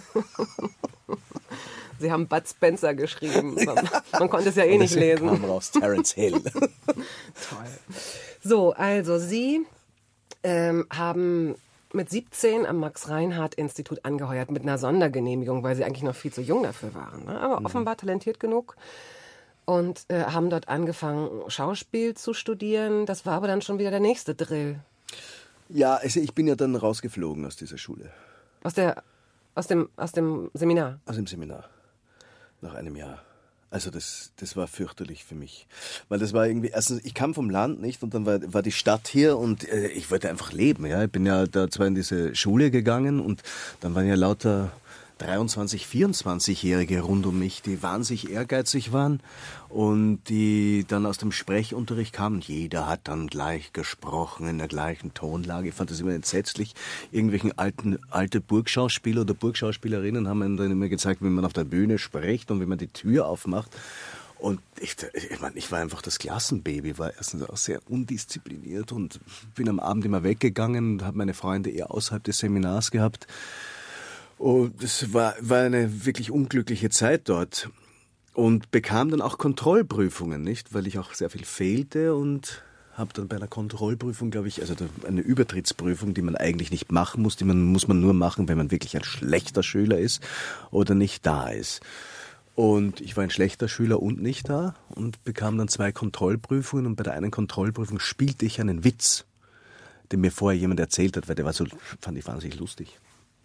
Sie haben Bud Spencer geschrieben. Man konnte es ja eh nicht lesen. Kam raus, Terence Hill. Toll. So, also Sie haben mit 17 am Max-Reinhardt-Institut angeheuert mit einer Sondergenehmigung, weil Sie eigentlich noch viel zu jung dafür waren. Ne? Aber offenbar talentiert genug. Und haben dort angefangen, Schauspiel zu studieren. Das war aber dann schon wieder der nächste Drill. Ja, also ich bin ja dann rausgeflogen aus dieser Schule. Aus dem Seminar. Aus dem Seminar. Nach einem Jahr. Also das war fürchterlich für mich. Weil das war irgendwie, erstens, ich kam vom Land, nicht? Und dann war die Stadt hier und ich wollte einfach leben, ja. Ich bin ja da zwar in diese Schule gegangen und dann waren ja lauter 23-, 24-Jährige rund um mich, die wahnsinnig ehrgeizig waren und die dann aus dem Sprechunterricht kamen. Jeder hat dann gleich gesprochen, in der gleichen Tonlage. Ich fand das immer entsetzlich. Irgendwelchen alte Burgschauspieler oder Burgschauspielerinnen haben mir dann immer gezeigt, wie man auf der Bühne spricht und wie man die Tür aufmacht. Und ich war einfach das Klassenbaby, war erstens auch sehr undiszipliniert und bin am Abend immer weggegangen und habe meine Freunde eher außerhalb des Seminars gehabt. Und es war eine wirklich unglückliche Zeit dort und bekam dann auch Kontrollprüfungen, nicht, weil ich auch sehr viel fehlte und habe dann bei einer Kontrollprüfung, glaube ich, also eine Übertrittsprüfung, die man eigentlich nicht machen muss, muss man nur machen, wenn man wirklich ein schlechter Schüler ist oder nicht da ist. Und ich war ein schlechter Schüler und nicht da und bekam dann 2 Kontrollprüfungen und bei der einen Kontrollprüfung spielte ich einen Witz, den mir vorher jemand erzählt hat, weil der war so, fand ich wahnsinnig lustig.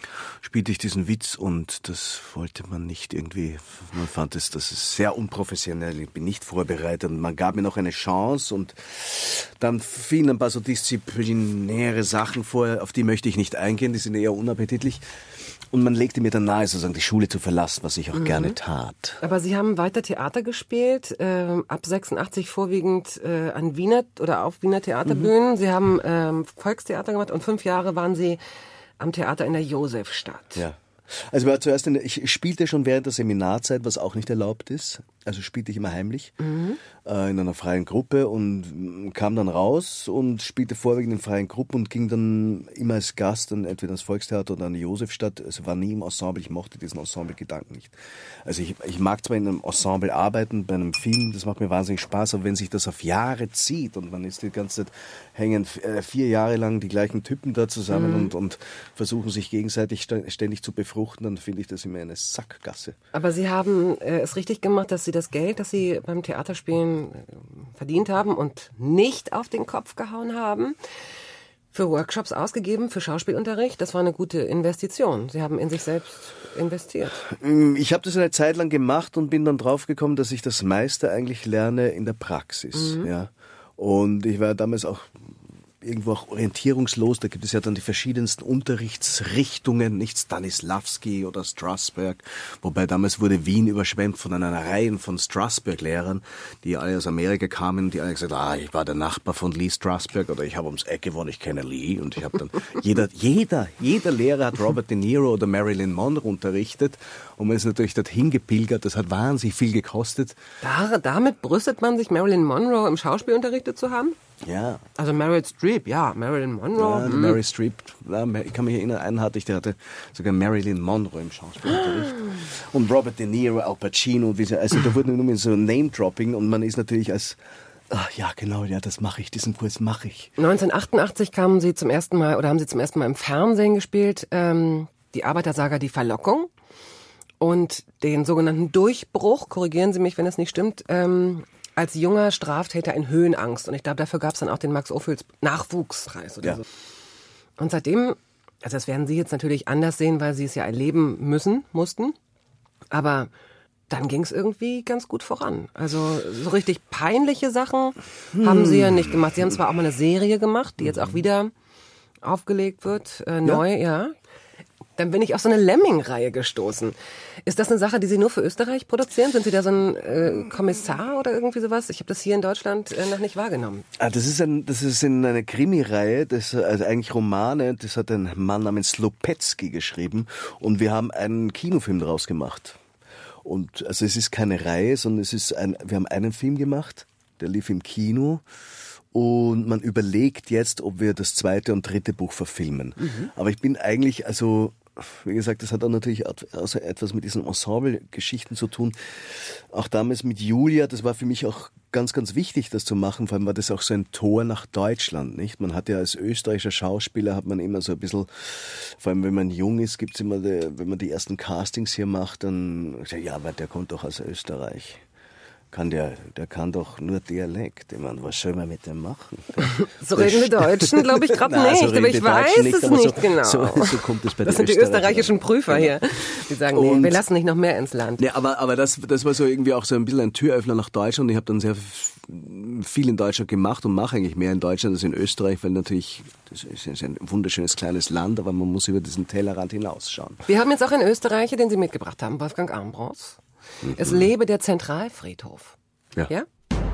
spielte ich diesen Witz und das wollte man nicht irgendwie, man fand das ist sehr unprofessionell, ich bin nicht vorbereitet und man gab mir noch eine Chance und dann fielen ein paar so disziplinäre Sachen vor, auf die möchte ich nicht eingehen, die sind eher unappetitlich. Und man legte mir dann nahe, sozusagen die Schule zu verlassen, was ich auch gerne tat. Aber Sie haben weiter Theater gespielt, ab 86 vorwiegend an Wiener oder auf Wiener Theaterbühnen. Sie haben Volkstheater gemacht und 5 Jahre waren Sie am Theater in der Josefstadt. Ja. Also war zuerst ich spielte schon während der Seminarzeit, was auch nicht erlaubt ist. Also spielte ich immer heimlich in einer freien Gruppe und kam dann raus und spielte vorwiegend in freien Gruppen und ging dann immer als Gast dann entweder ins Volkstheater oder an die Josefstadt. Also war nie im Ensemble, ich mochte diesen Ensemble-Gedanken nicht. Also ich mag zwar in einem Ensemble arbeiten, bei einem Film, das macht mir wahnsinnig Spaß, aber wenn sich das auf Jahre zieht und man ist die ganze Zeit hängen 4 Jahre lang die gleichen Typen da zusammen und versuchen sich gegenseitig ständig zu befruchten, dann finde ich das immer eine Sackgasse. Aber Sie haben es richtig gemacht, dass Sie das Geld, das Sie beim Theaterspielen verdient haben und nicht auf den Kopf gehauen haben, für Workshops ausgegeben, für Schauspielunterricht. Das war eine gute Investition. Sie haben in sich selbst investiert. Ich habe das eine Zeit lang gemacht und bin dann draufgekommen, dass ich das meiste eigentlich lerne in der Praxis. Ja. Und ich war damals auch irgendwo auch orientierungslos. Da gibt es ja dann die verschiedensten Unterrichtsrichtungen, nicht Stanislavski oder Strasberg. Wobei damals wurde Wien überschwemmt von einer Reihe von Strasberg-Lehrern, die alle aus Amerika kamen, die alle gesagt haben, ich war der Nachbar von Lee Strasberg oder ich habe ums Eck gewohnt, ich kenne Lee. Und ich habe dann, jeder Lehrer hat Robert De Niro oder Marilyn Monroe unterrichtet. Und man ist natürlich dorthin gepilgert, das hat wahnsinnig viel gekostet. Damit brüstet man sich, Marilyn Monroe im Schauspiel unterrichtet zu haben? Ja. Also Meryl Streep, ja, Marilyn Monroe. Ja, Meryl Streep, ich kann mich erinnern, einen hatte ich, der hatte sogar Marilyn Monroe im Schauspielunterricht. Und Robert De Niro, Al Pacino, also da wurde nur so Name-Dropping und man ist natürlich als, ja genau, ja, das mache ich, diesen Kurs mache ich. 1988 haben Sie zum ersten Mal im Fernsehen gespielt, die Arbeitersaga Die Verlockung und den sogenannten Durchbruch, korrigieren Sie mich, wenn es nicht stimmt, als junger Straftäter in Höhenangst. Und ich glaube, dafür gab es dann auch den Max-Ophüls Nachwuchspreis oder so. Und seitdem, also das werden Sie jetzt natürlich anders sehen, weil Sie es ja erleben mussten. Aber dann ging es irgendwie ganz gut voran. Also so richtig peinliche Sachen haben Sie ja nicht gemacht. Sie haben zwar auch mal eine Serie gemacht, die jetzt auch wieder aufgelegt wird, neu, ja. Dann bin ich auf so eine Lemming-Reihe gestoßen. Ist das eine Sache, die Sie nur für Österreich produzieren? Sind Sie da so ein Kommissar oder irgendwie sowas? Ich habe das hier in Deutschland noch nicht wahrgenommen. Das ist eine Krimi-Reihe, also eigentlich Romane. Das hat ein Mann namens Lopetzky geschrieben und wir haben einen Kinofilm daraus gemacht. Und also es ist keine Reihe, sondern wir haben einen Film gemacht, der lief im Kino. Und man überlegt jetzt, ob wir das 2. und 3. Buch verfilmen. Aber ich bin eigentlich, wie gesagt, das hat auch natürlich etwas mit diesen Ensemble-Geschichten zu tun. Auch damals mit Julia, das war für mich auch ganz, ganz wichtig, das zu machen. Vor allem war das auch so ein Tor nach Deutschland, nicht? Man hat ja als österreichischer Schauspieler, hat man immer so ein bisschen, vor allem wenn man jung ist, gibt's immer, wenn man die ersten Castings hier macht, dann, ja, aber der kommt doch aus Österreich. Der kann doch nur Dialekt. Ich meine, was soll man mit dem machen? So reden wir Deutschen, glaube ich, gerade nicht. So aber ich weiß es nicht genau. So kommt es bei das sind die österreichischen Prüfer hier. Die sagen, nee, wir lassen nicht noch mehr ins Land. Ja, aber das war so irgendwie auch so ein bisschen ein Türöffner nach Deutschland. Ich habe dann sehr viel in Deutschland gemacht und mache eigentlich mehr in Deutschland als in Österreich, weil natürlich, das ist ein wunderschönes kleines Land, aber man muss über diesen Tellerrand hinausschauen. Wir haben jetzt auch einen Österreicher, den Sie mitgebracht haben, Wolfgang Ambros. Es lebe der Zentralfriedhof. Ja?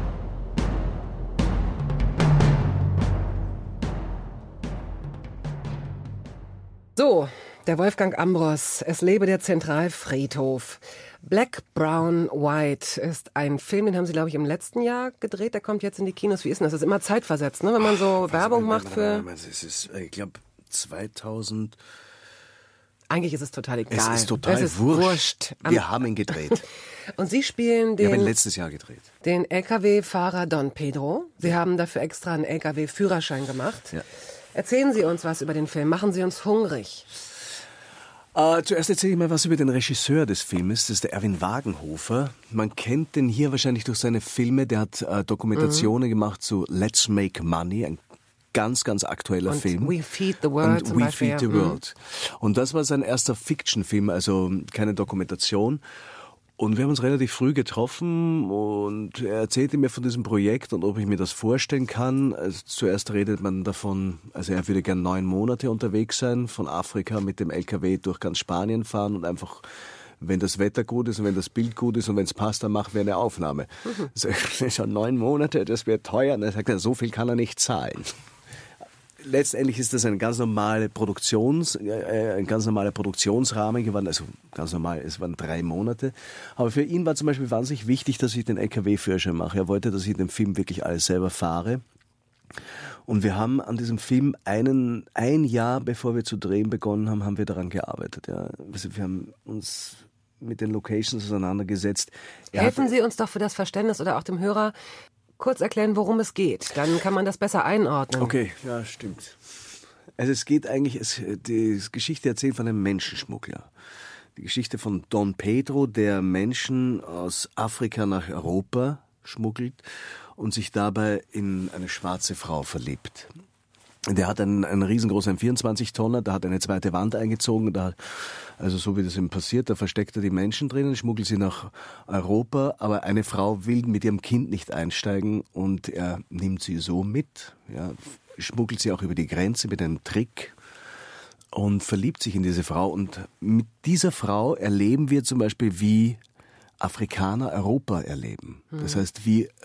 So, der Wolfgang Ambros, es lebe der Zentralfriedhof. Black, Brown, White ist ein Film, den haben Sie, glaube ich, im letzten Jahr gedreht. Der kommt jetzt in die Kinos. Wie ist denn das? Das ist immer zeitversetzt, ne? Wenn man so Werbung macht für... Es ist, ich glaube, 2000... Eigentlich ist es total egal. Es ist total wurscht. Wir haben ihn gedreht. Und Sie spielen Wir haben ihn letztes Jahr gedreht. Den LKW-Fahrer Don Pedro. Sie haben dafür extra einen LKW-Führerschein gemacht. Ja. Erzählen Sie uns was über den Film. Machen Sie uns hungrig. Zuerst erzähle ich mal was über den Regisseur des Filmes. Das ist der Erwin Wagenhofer. Man kennt den hier wahrscheinlich durch seine Filme. Der hat Dokumentationen gemacht zu Let's Make Money, ein ganz, ganz aktueller Und Film. We Feed the World zum We Beispiel. Feed the World. Und das war sein erster Fiction-Film, also keine Dokumentation. Und wir haben uns relativ früh getroffen und er erzählte mir von diesem Projekt und ob ich mir das vorstellen kann. Also zuerst redet man davon, also er würde gern 9 Monate unterwegs sein, von Afrika mit dem LKW durch ganz Spanien fahren und einfach, wenn das Wetter gut ist und wenn das Bild gut ist und wenn es passt, dann machen wir eine Aufnahme. Schon 9 Monate, das wäre teuer. Und er sagt, so viel kann er nicht zahlen. Letztendlich ist das ein ganz normaler Produktionsrahmen geworden, also ganz normal, es waren 3 Monate. Aber für ihn war zum Beispiel wahnsinnig wichtig, dass ich den LKW-Führerschein mache. Er wollte, dass ich in dem Film wirklich alles selber fahre. Und wir haben an diesem Film ein Jahr, bevor wir zu drehen begonnen haben, haben wir daran gearbeitet. Ja. Also wir haben uns mit den Locations auseinandergesetzt. Helfen Sie uns doch für das Verständnis oder auch dem Hörer kurz erklären, worum es geht. Dann kann man das besser einordnen. Okay, ja, stimmt. Also es geht eigentlich, die Geschichte erzählt von einem Menschenschmuggler. Die Geschichte von Don Pedro, der Menschen aus Afrika nach Europa schmuggelt und sich dabei in eine schwarze Frau verliebt. Der hat einen riesengroßen 24-Tonner, da hat eine zweite Wand eingezogen, also so wie das ihm passiert, da versteckt er die Menschen drinnen, schmuggelt sie nach Europa, aber eine Frau will mit ihrem Kind nicht einsteigen und er nimmt sie so mit, ja, schmuggelt sie auch über die Grenze mit einem Trick und verliebt sich in diese Frau. Und mit dieser Frau erleben wir zum Beispiel, wie Afrikaner Europa erleben. Das heißt,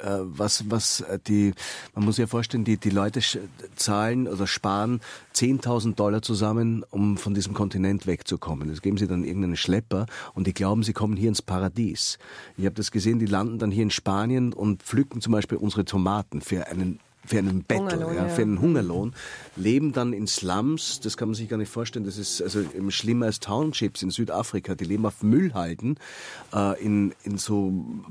man muss sich ja vorstellen, die Leute zahlen oder sparen $10.000 zusammen, um von diesem Kontinent wegzukommen. Das geben sie dann irgendeinen Schlepper und die glauben, sie kommen hier ins Paradies. Ich habe das gesehen, die landen dann hier in Spanien und pflücken zum Beispiel unsere Tomaten für einen Bettel, für einen Hungerlohn, leben dann in Slums, das kann man sich gar nicht vorstellen, das ist also schlimmer als Townships in Südafrika, die leben auf Müllhalden, in so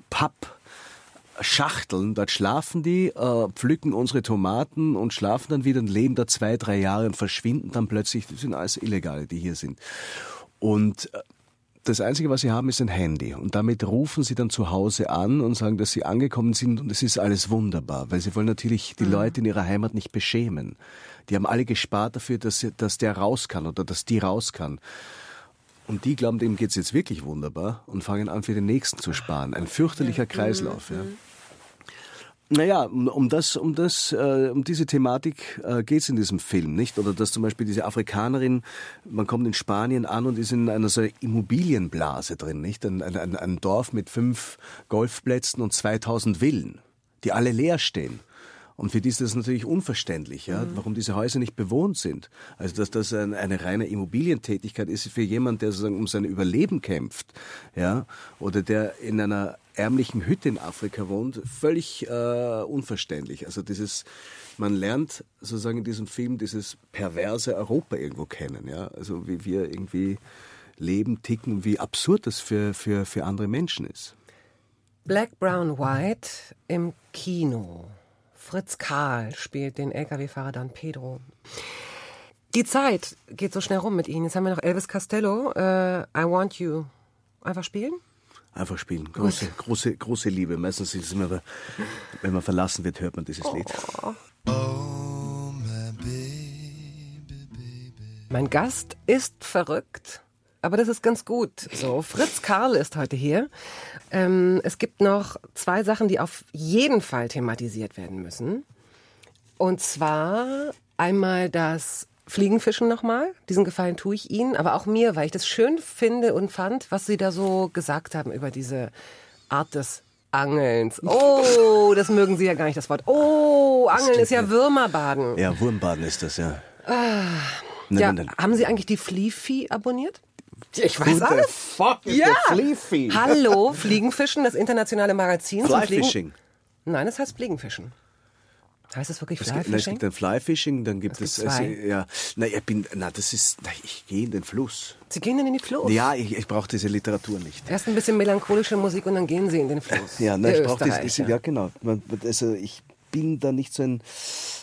Pappschachteln, dort schlafen die, pflücken unsere Tomaten und schlafen dann wieder und leben da 2-3 Jahre und verschwinden dann plötzlich, das sind alles Illegale, die hier sind. Und das Einzige, was sie haben, ist ein Handy. Und damit rufen sie dann zu Hause an und sagen, dass sie angekommen sind und es ist alles wunderbar. Weil sie wollen natürlich die Leute in ihrer Heimat nicht beschämen. Die haben alle gespart dafür, dass der raus kann oder dass die raus kann. Und die glauben, dem geht's jetzt wirklich wunderbar und fangen an, für den Nächsten zu sparen. Ein fürchterlicher Kreislauf. Ja. Naja, um diese Thematik geht's in diesem Film, nicht? Oder dass zum Beispiel diese Afrikanerin, man kommt in Spanien an und ist in einer so Immobilienblase drin, nicht? Ein Dorf mit 5 Golfplätzen und 2000 Villen, die alle leer stehen. Und für die ist das natürlich unverständlich, ja, warum diese Häuser nicht bewohnt sind. Also dass das eine reine Immobilientätigkeit ist für jemanden, der sozusagen um sein Überleben kämpft, ja, oder der in einer ärmlichen Hütte in Afrika wohnt, völlig unverständlich. Also man lernt sozusagen in diesem Film dieses perverse Europa irgendwo kennen, ja, also wie wir irgendwie leben, ticken und wie absurd das für andere Menschen ist. Black, Brown, White im Kino. Fritz Karl spielt den LKW-Fahrer Don Pedro. Die Zeit geht so schnell rum mit Ihnen. Jetzt haben wir noch Elvis Costello, I Want You. Einfach spielen? Einfach spielen. Große Liebe. Meistens ist es immer, wenn man verlassen wird, hört man dieses Lied. Mein Gast ist verrückt, aber das ist ganz gut. So, Fritz Karl ist heute hier. Es gibt noch 2 Sachen, die auf jeden Fall thematisiert werden müssen. Und zwar einmal das Fliegenfischen nochmal. Diesen Gefallen tue ich Ihnen, aber auch mir, weil ich das schön finde und fand, was Sie da so gesagt haben über diese Art des Angelns. Oh, das mögen Sie ja gar nicht, das Wort. Oh, Angeln ist ja Würmerbaden. Ja, Wurmbaden ist das, ja. Haben Sie eigentlich die Fliefie abonniert? Ich weiß Who alles. the fuck is the Fliefie? Hallo, Fliegenfischen, das internationale Magazin. Flyfishing. Nein, das heißt Fliegenfischen. Heißt es wirklich Flyfishing? Es gibt ein Flyfishing, dann gibt es... zwei. Ich gehe in den Fluss. Sie gehen dann in die Fluss? Ja, ich brauche diese Literatur nicht. Erst ein bisschen melancholische Musik und dann gehen Sie in den Fluss. Ja, nein, ich brauche diese... Ja, genau. Also ich bin da nicht so ein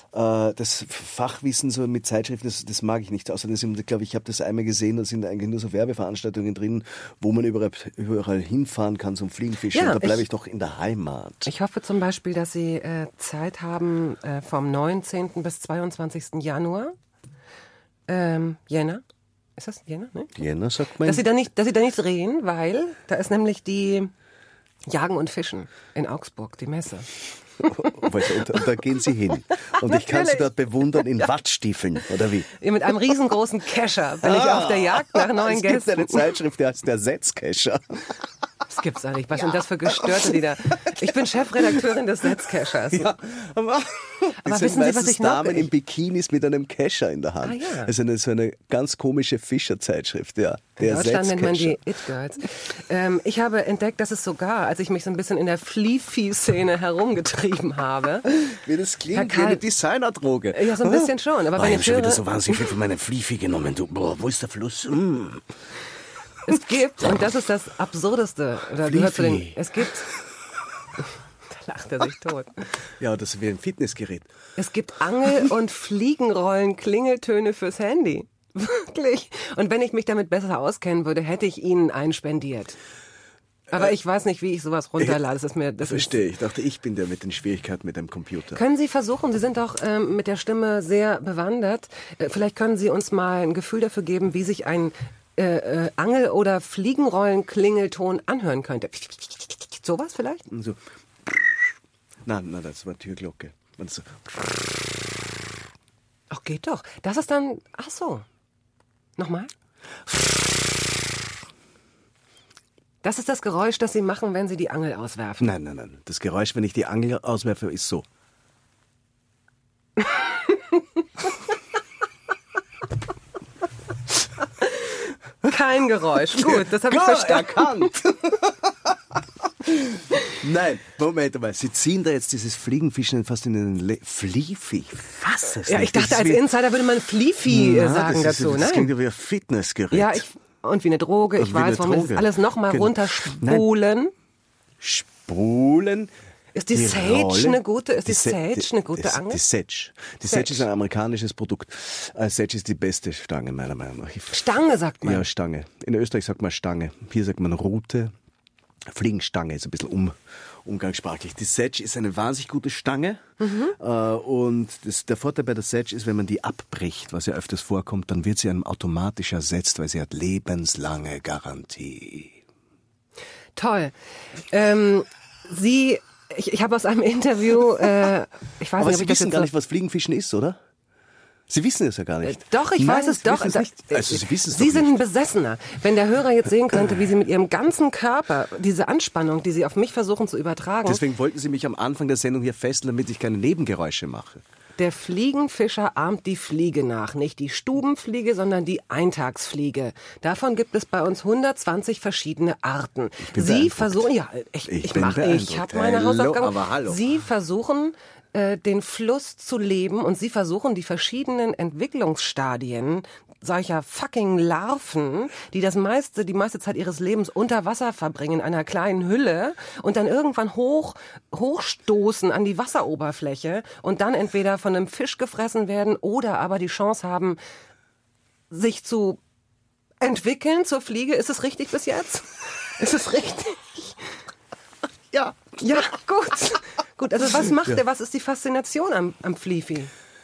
das Fachwissen so mit Zeitschriften, das mag ich nicht. Außerdem, glaube ich, habe das einmal gesehen, da sind eigentlich nur so Werbeveranstaltungen drin, wo man überall hinfahren kann zum Fliegenfischen. Ja, da bleibe ich doch in der Heimat. Ich hoffe zum Beispiel, dass Sie Zeit haben vom 19. bis 22. Januar. Jänner. Ist das Jänner? Ne? Jänner, sagt man. Dass Sie da nicht drehen, weil da ist nämlich die Jagen und Fischen in Augsburg, die Messe. Und da gehen Sie hin. Und ich kann Sie dort bewundern in Wattstiefeln, oder wie? Ja, mit einem riesengroßen Kescher bin ich auf der Jagd nach neuen Gästen. Es gibt eine Zeitschrift, die heißt der Setzkescher. Das gibt's doch nicht. Was sind das für Gestörte, die da... Ich bin Chefredakteurin des Setzkeschers. Ja, aber wissen Sie, was ich noch... Damen in Bikinis mit einem Kescher in der Hand. Ah, ja. Das ist so eine ganz komische Fischerzeitschrift, ja. In Deutschland nennt man die It-Girls. Ich habe entdeckt, dass es sogar, als ich mich so ein bisschen in der Flifi-Szene herumgetrieben habe... Wie das klingt, wie eine Designerdroge. Ja, so ein bisschen schon. Aber ich habe schon wieder so wahnsinnig viel von meiner Flifi genommen. Wo ist der Fluss? Es gibt, und das ist das Absurdeste, oder gehört zu den, es gibt, da lacht er sich tot. Ja, das ist wie ein Fitnessgerät. Es gibt Angel- und Fliegenrollen-Klingeltöne fürs Handy. Wirklich. Und wenn ich mich damit besser auskennen würde, hätte ich Ihnen einen spendiert. Aber ich weiß nicht, wie ich sowas runterlade. Verstehe. Ich dachte, ich bin der mit den Schwierigkeiten mit dem Computer. Können Sie versuchen, Sie sind doch mit der Stimme sehr bewandert, vielleicht können Sie uns mal ein Gefühl dafür geben, wie sich ein Angel- oder Fliegenrollen-Klingelton anhören könnte. Sowas vielleicht? So. Nein, das war Türglocke. So. Ach, geht doch. Das ist dann... Ach so. Nochmal? Das ist das Geräusch, das Sie machen, wenn Sie die Angel auswerfen. Nein. Das Geräusch, wenn ich die Angel auswerfe, ist so. Kein Geräusch. Gut, das habe ich verstanden. Erkannt. Nein, Moment mal. Sie ziehen da jetzt dieses Fliegenfischen fast in den Flifi. Was ist das? Ja, ich dachte, als Insider würde man Flifi sagen dazu. Das klingt ja wie ein Fitnessgerät. Ja, und wie eine Droge. Ich weiß, warum wir das alles nochmal runterspulen. Spulen. Ist die Sage eine gute Angel? Die Sage. Die Sage ist ein amerikanisches Produkt. Sage ist die beste Stange, meiner Meinung nach. Stange sagt man? Ja, Stange. In Österreich sagt man Stange. Hier sagt man Rute. Fliegenstange ist ein bisschen umgangssprachlich. Die Sedge ist eine wahnsinnig gute Stange. Und der Vorteil bei der Sedge ist, wenn man die abbricht, was ja öfters vorkommt, dann wird sie einem automatisch ersetzt, weil sie hat lebenslange Garantie. Toll. Ich habe aus einem Interview, ich weiß Aber nicht, Sie wissen gar nicht, was Fliegenfischen ist, oder? Sie wissen es ja gar nicht. Doch, ich weiß es doch. Also Sie wissen es Sie doch sind nicht. ein Besessener. Wenn der Hörer jetzt sehen könnte, wie Sie mit Ihrem ganzen Körper diese Anspannung, die Sie auf mich versuchen zu übertragen. Deswegen wollten Sie mich am Anfang der Sendung hier fesseln, damit ich keine Nebengeräusche mache. Der Fliegenfischer ahmt die Fliege nach. Nicht die Stubenfliege, sondern die Eintagsfliege. Davon gibt es bei uns 120 verschiedene Arten. Sie versuchen, ja, ich habe meine Hausaufgaben. Aber hallo. Sie versuchen, den Fluss zu leben und sie versuchen, die verschiedenen Entwicklungsstadien solcher fucking Larven, die die meiste Zeit ihres Lebens unter Wasser verbringen, in einer kleinen Hülle und dann irgendwann hochstoßen an die Wasseroberfläche und dann entweder von einem Fisch gefressen werden oder aber die Chance haben, sich zu entwickeln zur Fliege. Ist es richtig bis jetzt? Ist es richtig? Ja. Ja, gut. Gut, also was macht er? Was ist die Faszination am Flifi?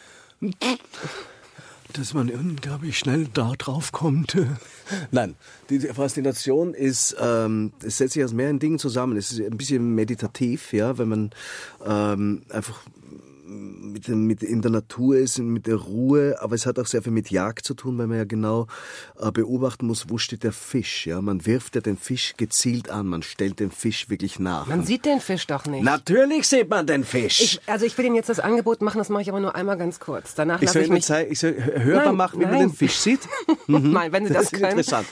Dass man unglaublich schnell da drauf kommt. Nein, die Faszination ist, es setzt sich aus mehreren Dingen zusammen. Es ist ein bisschen meditativ, ja, wenn man einfach in der Natur ist und mit der Ruhe, aber es hat auch sehr viel mit Jagd zu tun, weil man ja genau beobachten muss, wo steht der Fisch. Ja? Man wirft ja den Fisch gezielt an, man stellt den Fisch wirklich nach. Man sieht den Fisch doch nicht. Natürlich sieht man den Fisch. Ich will Ihnen jetzt das Angebot machen, das mache ich aber nur einmal ganz kurz. Danach lasse ich mich... Ich soll hörbar machen, wie man den Fisch sieht? Nein, wenn Sie das können. Interessant.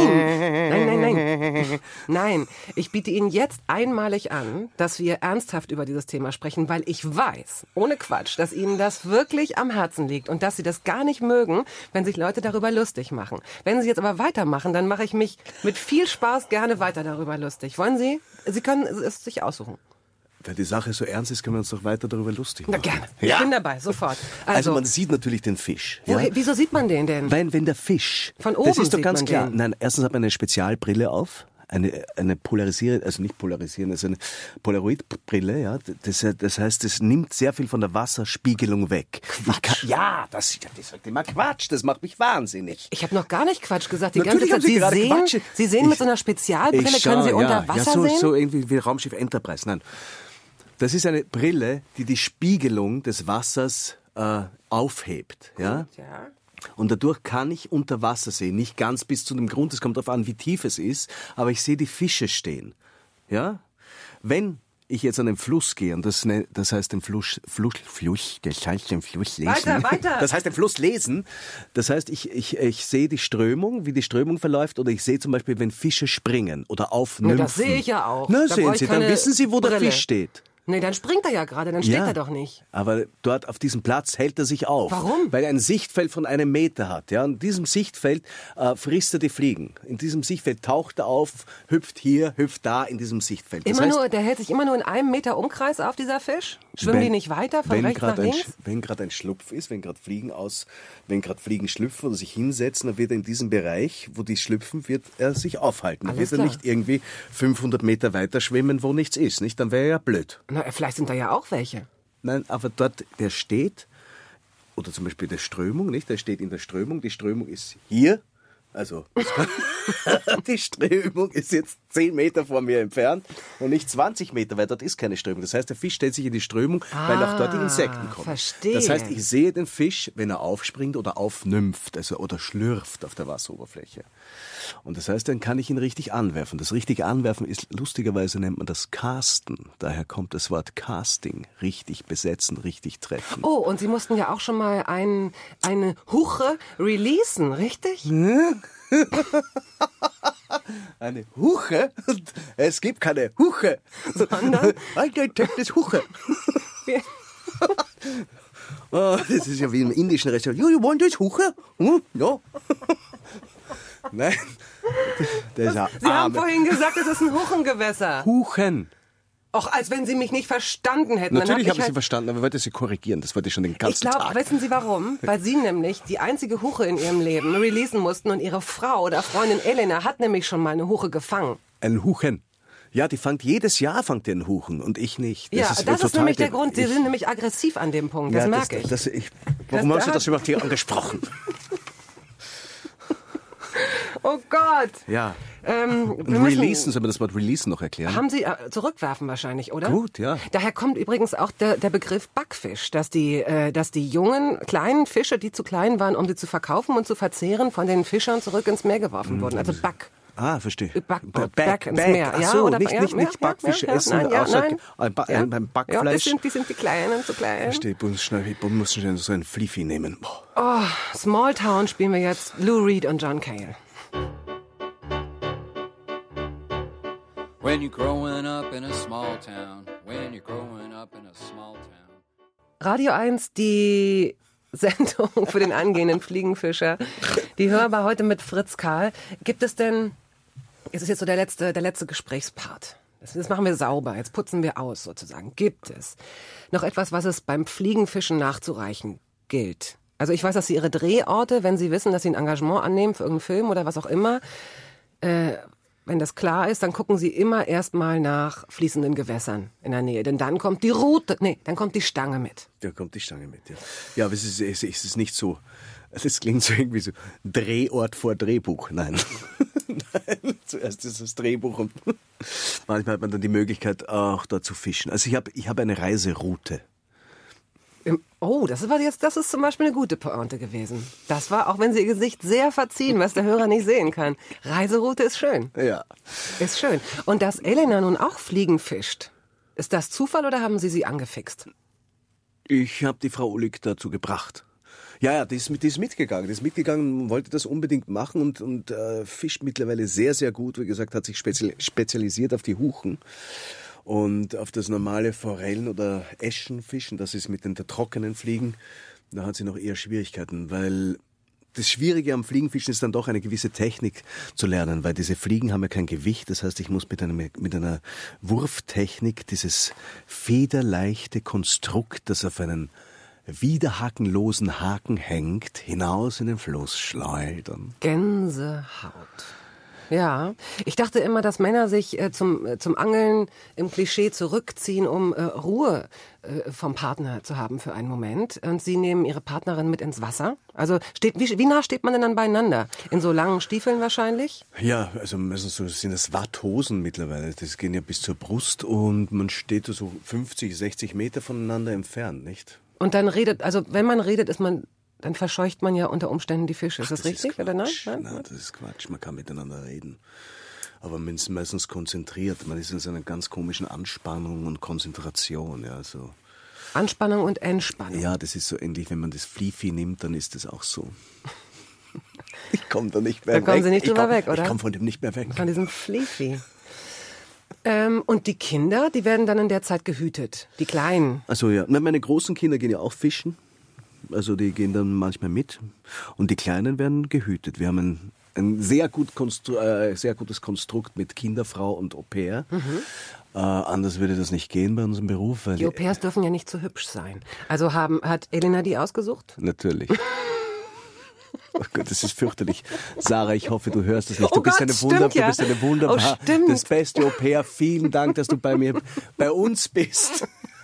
Nein. Ich biete Ihnen jetzt einmalig an, dass wir ernsthaft über dieses Thema sprechen, weil ich weiß, ohne Quatsch, dass Ihnen das wirklich am Herzen liegt und dass Sie das gar nicht mögen, wenn sich Leute darüber lustig machen. Wenn Sie jetzt aber weitermachen, dann mache ich mich mit viel Spaß gerne weiter darüber lustig. Wollen Sie? Sie können es sich aussuchen. Weil die Sache so ernst ist, können wir uns doch weiter darüber lustig machen. Na gerne, Ja. ich bin dabei, sofort. Also man sieht natürlich den Fisch. Wieso sieht man den denn? Wenn der Fisch... Von oben das ist doch sieht ganz man klar. den. Nein, erstens hat man eine Spezialbrille auf. Eine polarisierende, also nicht polarisierende, also eine Polaroidbrille, ja. Das heißt, es nimmt sehr viel von der Wasserspiegelung weg. Das ist halt immer Quatsch, das macht mich wahnsinnig. Ich habe noch gar nicht Quatsch gesagt. Die Natürlich ganze Zeit. haben Sie gerade Quatsch. Sie sehen mit so einer Spezialbrille, können Sie unter Wasser sehen? So irgendwie wie Raumschiff Enterprise. Nein, das ist eine Brille, die die Spiegelung des Wassers aufhebt, ja. Ja. Und dadurch kann ich unter Wasser sehen, nicht ganz bis zu dem Grund, es kommt darauf an, wie tief es ist, aber ich sehe die Fische stehen. Ja? Wenn ich jetzt an den Fluss gehe, und das heißt den Fluss lesen. Weiter. Das heißt den Fluss lesen. Das heißt, ich sehe die Strömung, wie die Strömung verläuft, oder ich sehe zum Beispiel, wenn Fische springen oder aufnymphen. Das sehe ich ja auch. Na, Da sehen brauche Sie, ich dann keine wissen Sie, wo der Brille. Fisch steht. Nee, dann springt er ja gerade, dann steht er doch nicht. Aber dort auf diesem Platz hält er sich auf. Warum? Weil er ein Sichtfeld von 1 Meter hat. Ja? In diesem Sichtfeld frisst er die Fliegen. In diesem Sichtfeld taucht er auf, hüpft hier, hüpft da in diesem Sichtfeld. Das heißt, Der hält sich immer nur in 1 Meter Umkreis auf, dieser Fisch? Schwimmen die nicht weiter von rechts nach links? Wenn gerade ein Schlupf ist, wenn gerade Fliegen schlüpfen oder sich hinsetzen, dann wird er in diesem Bereich, wo die schlüpfen, wird er sich aufhalten. Dann Alles wird er klar. nicht irgendwie 500 Meter weiter schwimmen, wo nichts ist. Nicht? Dann wäre er ja blöd. Na, vielleicht sind da ja auch welche. Nein, aber dort, der steht, oder zum Beispiel der Strömung, nicht? Der steht in der Strömung, die Strömung ist hier, also die Strömung ist jetzt 10 Meter vor mir entfernt und nicht 20 Meter, weil dort ist keine Strömung. Das heißt, der Fisch stellt sich in die Strömung, weil auch dort die Insekten kommen. Verstehe. Das heißt, ich sehe den Fisch, wenn er aufspringt oder aufnympft, also oder schlürft auf der Wasseroberfläche. Und das heißt, dann kann ich ihn richtig anwerfen. Das richtige Anwerfen ist, lustigerweise nennt man das Casten. Daher kommt das Wort Casting. Richtig besetzen, richtig treffen. Oh, und Sie mussten ja auch schon mal eine Huche releasen, richtig? Eine Huche? Es gibt keine Huche. Sondern? Ein das Huche. Oh, das ist ja wie im indischen Restaurant. You want this Huche? Ja. Nein. Das ist ja Sie haben arme. vorhin gesagt, es ist ein Huchengewässer. Huchen. Och, als wenn Sie mich nicht verstanden hätten. Natürlich Dann habe ich Sie verstanden, aber ich wollte Sie korrigieren. Das wollte ich schon den Ich ganzen glaube, Tag. wissen Sie warum? Weil Sie nämlich die einzige Huche in Ihrem Leben releasen mussten und Ihre Frau oder Freundin Elena hat nämlich schon mal eine Huche gefangen. Ein Huchen. Ja, jedes Jahr fängt den Huchen und ich nicht. Das ist total nämlich der Grund. Sie sind nämlich aggressiv an dem Punkt. Das merke ich. Warum haben Sie das überhaupt hier angesprochen? Oh Gott. Ja. Releasen, soll man das Wort releasen noch erklären? Haben Sie zurückwerfen wahrscheinlich, oder? Gut, ja. Daher kommt übrigens auch der Begriff Backfisch, dass die jungen, kleinen Fische, die zu klein waren, um sie zu verkaufen und zu verzehren, von den Fischern zurück ins Meer geworfen wurden. Also Back. Ah, verstehe. Back ins Meer. Ach Ja, so, oder nicht Backfische essen. Nein, Beim Backfleisch. Ja, die sind die Kleinen und zu klein. Verstehe, ich muss schnell so ein Flieffi nehmen. Small Town spielen wir jetzt Lou Reed und John Cale. When you're growing up in a small town, when you're growing up in a small town. Radio 1, die Sendung für den angehenden Fliegenfischer. Die hörbar heute mit Fritz Karl. Gibt es denn, es ist jetzt so der letzte Gesprächspart. Das machen wir sauber, jetzt putzen wir aus sozusagen. Gibt es noch etwas, was es beim Fliegenfischen nachzureichen gilt? Also ich weiß, dass Sie Ihre Drehorte, wenn Sie wissen, dass Sie ein Engagement annehmen für irgendeinen Film oder was auch immer, wenn das klar ist, dann gucken Sie immer erstmal nach fließenden Gewässern in der Nähe. Denn dann kommt dann kommt die Stange mit. Da kommt die Stange mit, ja. Ja, aber es ist nicht so, es klingt so irgendwie so Drehort vor Drehbuch. Nein. Nein, zuerst ist das Drehbuch und manchmal hat man dann die Möglichkeit, auch da zu fischen. Also ich habe eine Reiseroute. Oh, das ist zum Beispiel eine gute Pointe gewesen. Das war, auch wenn Sie Ihr Gesicht sehr verziehen, was der Hörer nicht sehen kann. Reiseroute ist schön. Ja. Ist schön. Und dass Elena nun auch Fliegen fischt, ist das Zufall oder haben Sie sie angefixt? Ich habe die Frau Uhlig dazu gebracht. Ja, die ist mitgegangen. Die ist mitgegangen, wollte das unbedingt machen und fischt mittlerweile sehr, sehr gut. Wie gesagt, hat sich spezialisiert auf die Huchen. Und auf das normale Forellen- oder Eschenfischen, das ist mit den trockenen Fliegen, da hat sie noch eher Schwierigkeiten, weil das Schwierige am Fliegenfischen ist dann doch eine gewisse Technik zu lernen, weil diese Fliegen haben ja kein Gewicht. Das heißt, ich muss mit einer Wurftechnik dieses federleichte Konstrukt, das auf einen widerhakenlosen Haken hängt, hinaus in den Fluss schleudern. Gänsehaut. Ja, ich dachte immer, dass Männer sich zum Angeln im Klischee zurückziehen, um Ruhe vom Partner zu haben für einen Moment. Und sie nehmen ihre Partnerin mit ins Wasser. Also wie nah steht man denn dann beieinander? In so langen Stiefeln wahrscheinlich? Ja, also sind das Watthosen mittlerweile. Das gehen ja bis zur Brust und man steht so 50, 60 Meter voneinander entfernt, nicht? Und dann wenn man redet, dann verscheucht man ja unter Umständen die Fische. Ist das richtig oder nein? Nein, das ist Quatsch. Man kann miteinander reden. Aber man ist meistens konzentriert. Man ist in so einer ganz komischen Anspannung und Konzentration. Ja, so. Anspannung und Entspannung. Ja, das ist so ähnlich, wenn man das Flifi nimmt, dann ist das auch so. Ich komme da nicht mehr weg. Da kommen Sie nicht drüber weg, oder? Ich komme von dem nicht mehr weg. Von diesem Flifi. Und die Kinder, die werden dann in der Zeit gehütet. Die Kleinen. Also ja, meine großen Kinder gehen ja auch fischen. Also die gehen dann manchmal mit und die Kleinen werden gehütet. Wir haben ein sehr gutes Konstrukt mit Kinderfrau und Au-pair. Anders würde das nicht gehen bei unserem Beruf. Weil die Au-pairs dürfen ja nicht zu hübsch sein. Also hat Elena die ausgesucht? Natürlich. Oh Gott, das ist fürchterlich. Sarah, ich hoffe, du hörst das nicht. Du bist eine wunderbar, das beste Au-pair. Vielen Dank, dass du bei uns bist.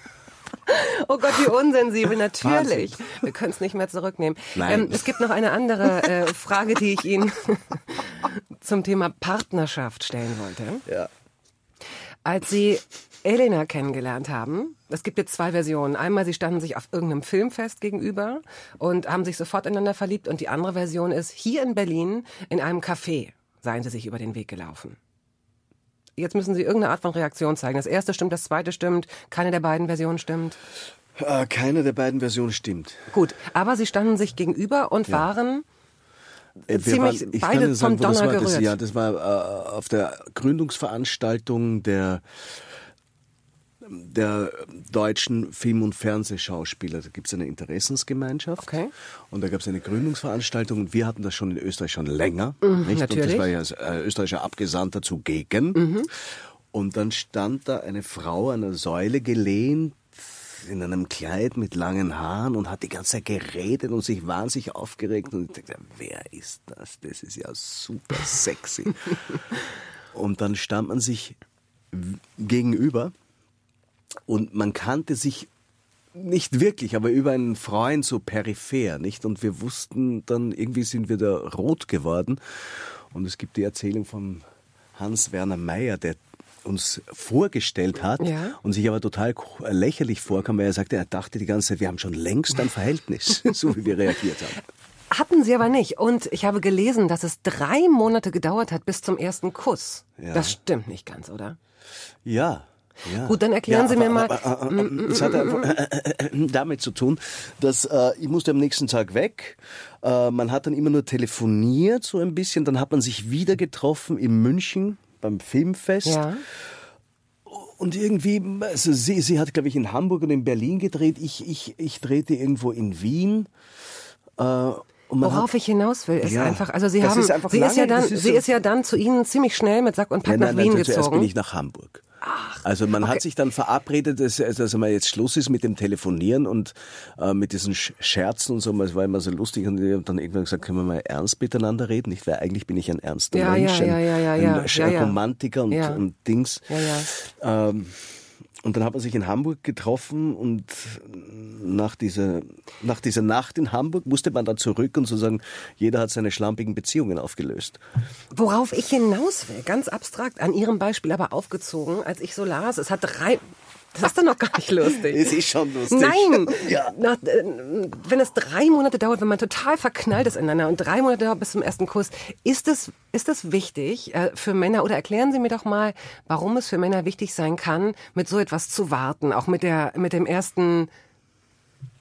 Oh Gott, wie unsensibel, natürlich. Wahnsinn. Wir können es nicht mehr zurücknehmen. Es gibt noch eine andere Frage, die ich Ihnen zum Thema Partnerschaft stellen wollte. Ja. Als Sie Elena kennengelernt haben, es gibt jetzt 2 Versionen. Einmal, Sie standen sich auf irgendeinem Filmfest gegenüber und haben sich sofort ineinander verliebt. Und die andere Version ist, hier in Berlin in einem Café seien Sie sich über den Weg gelaufen. Jetzt müssen Sie irgendeine Art von Reaktion zeigen. Das erste stimmt, das zweite stimmt, keine der beiden Versionen stimmt. Keine der beiden Versionen stimmt. Gut, aber Sie standen sich gegenüber und waren ziemlich beide vom Donner gerührt. Das war auf der Gründungsveranstaltung der deutschen Film- und Fernsehschauspieler. Da gibt es eine Interessensgemeinschaft. Okay. Und da gab es eine Gründungsveranstaltung und wir hatten das schon in Österreich schon länger. Nicht? Natürlich. Und das war ja als österreichischer Abgesandter zugegen. Und dann stand da eine Frau an einer Säule gelehnt in einem Kleid mit langen Haaren und hat die ganze Zeit geredet und sich wahnsinnig aufgeregt. Und ich dachte, wer ist das? Das ist ja super sexy. Und dann stand man sich gegenüber. Und man kannte sich nicht wirklich, aber über einen Freund so peripher, nicht? Und wir wussten dann, irgendwie sind wir da rot geworden. Und es gibt die Erzählung von Hans-Werner Meyer, der uns vorgestellt hat und sich aber total lächerlich vorkam, weil er sagte, er dachte die ganze Zeit, wir haben schon längst ein Verhältnis, so wie wir reagiert haben. Hatten Sie aber nicht. Und ich habe gelesen, dass es 3 Monate gedauert hat bis zum ersten Kuss. Ja. Das stimmt nicht ganz, oder? Ja. Ja. Gut, dann erklären Sie mir mal. Es hat damit zu tun, dass ich musste am nächsten Tag weg. Man hat dann immer nur telefoniert so ein bisschen. Dann hat man sich wieder getroffen in München beim Filmfest. Ja. Und irgendwie, also sie hat, glaube ich, in Hamburg und in Berlin gedreht. Ich drehte irgendwo in Wien. Worauf ich hinaus will, ist einfach, also sie ist ja dann zu Ihnen ziemlich schnell mit Sack und Pack nach Wien gezogen. Zuerst bin ich nach Hamburg. Ach, also man hat sich dann verabredet, dass mal jetzt Schluss ist mit dem Telefonieren und mit diesen Scherzen und so. Es war immer so lustig und ich habe dann irgendwann gesagt, können wir mal ernst miteinander reden? Nicht, weil eigentlich bin ich ein ernster Mensch, ein Romantiker und Dings. Ja. Und dann hat man sich in Hamburg getroffen und nach dieser Nacht in Hamburg musste man dann zurück und sozusagen jeder hat seine schlampigen Beziehungen aufgelöst. Worauf ich hinaus will, ganz abstrakt, an Ihrem Beispiel aber aufgezogen, als ich so las, es hat 3... Das ist doch noch gar nicht lustig. Es ist schon lustig. Nein! Ja. Wenn es 3 Monate dauert, wenn man total verknallt ist ineinander und 3 Monate dauert bis zum ersten Kuss, ist das wichtig für Männer? Oder erklären Sie mir doch mal, warum es für Männer wichtig sein kann, mit so etwas zu warten, auch mit dem ersten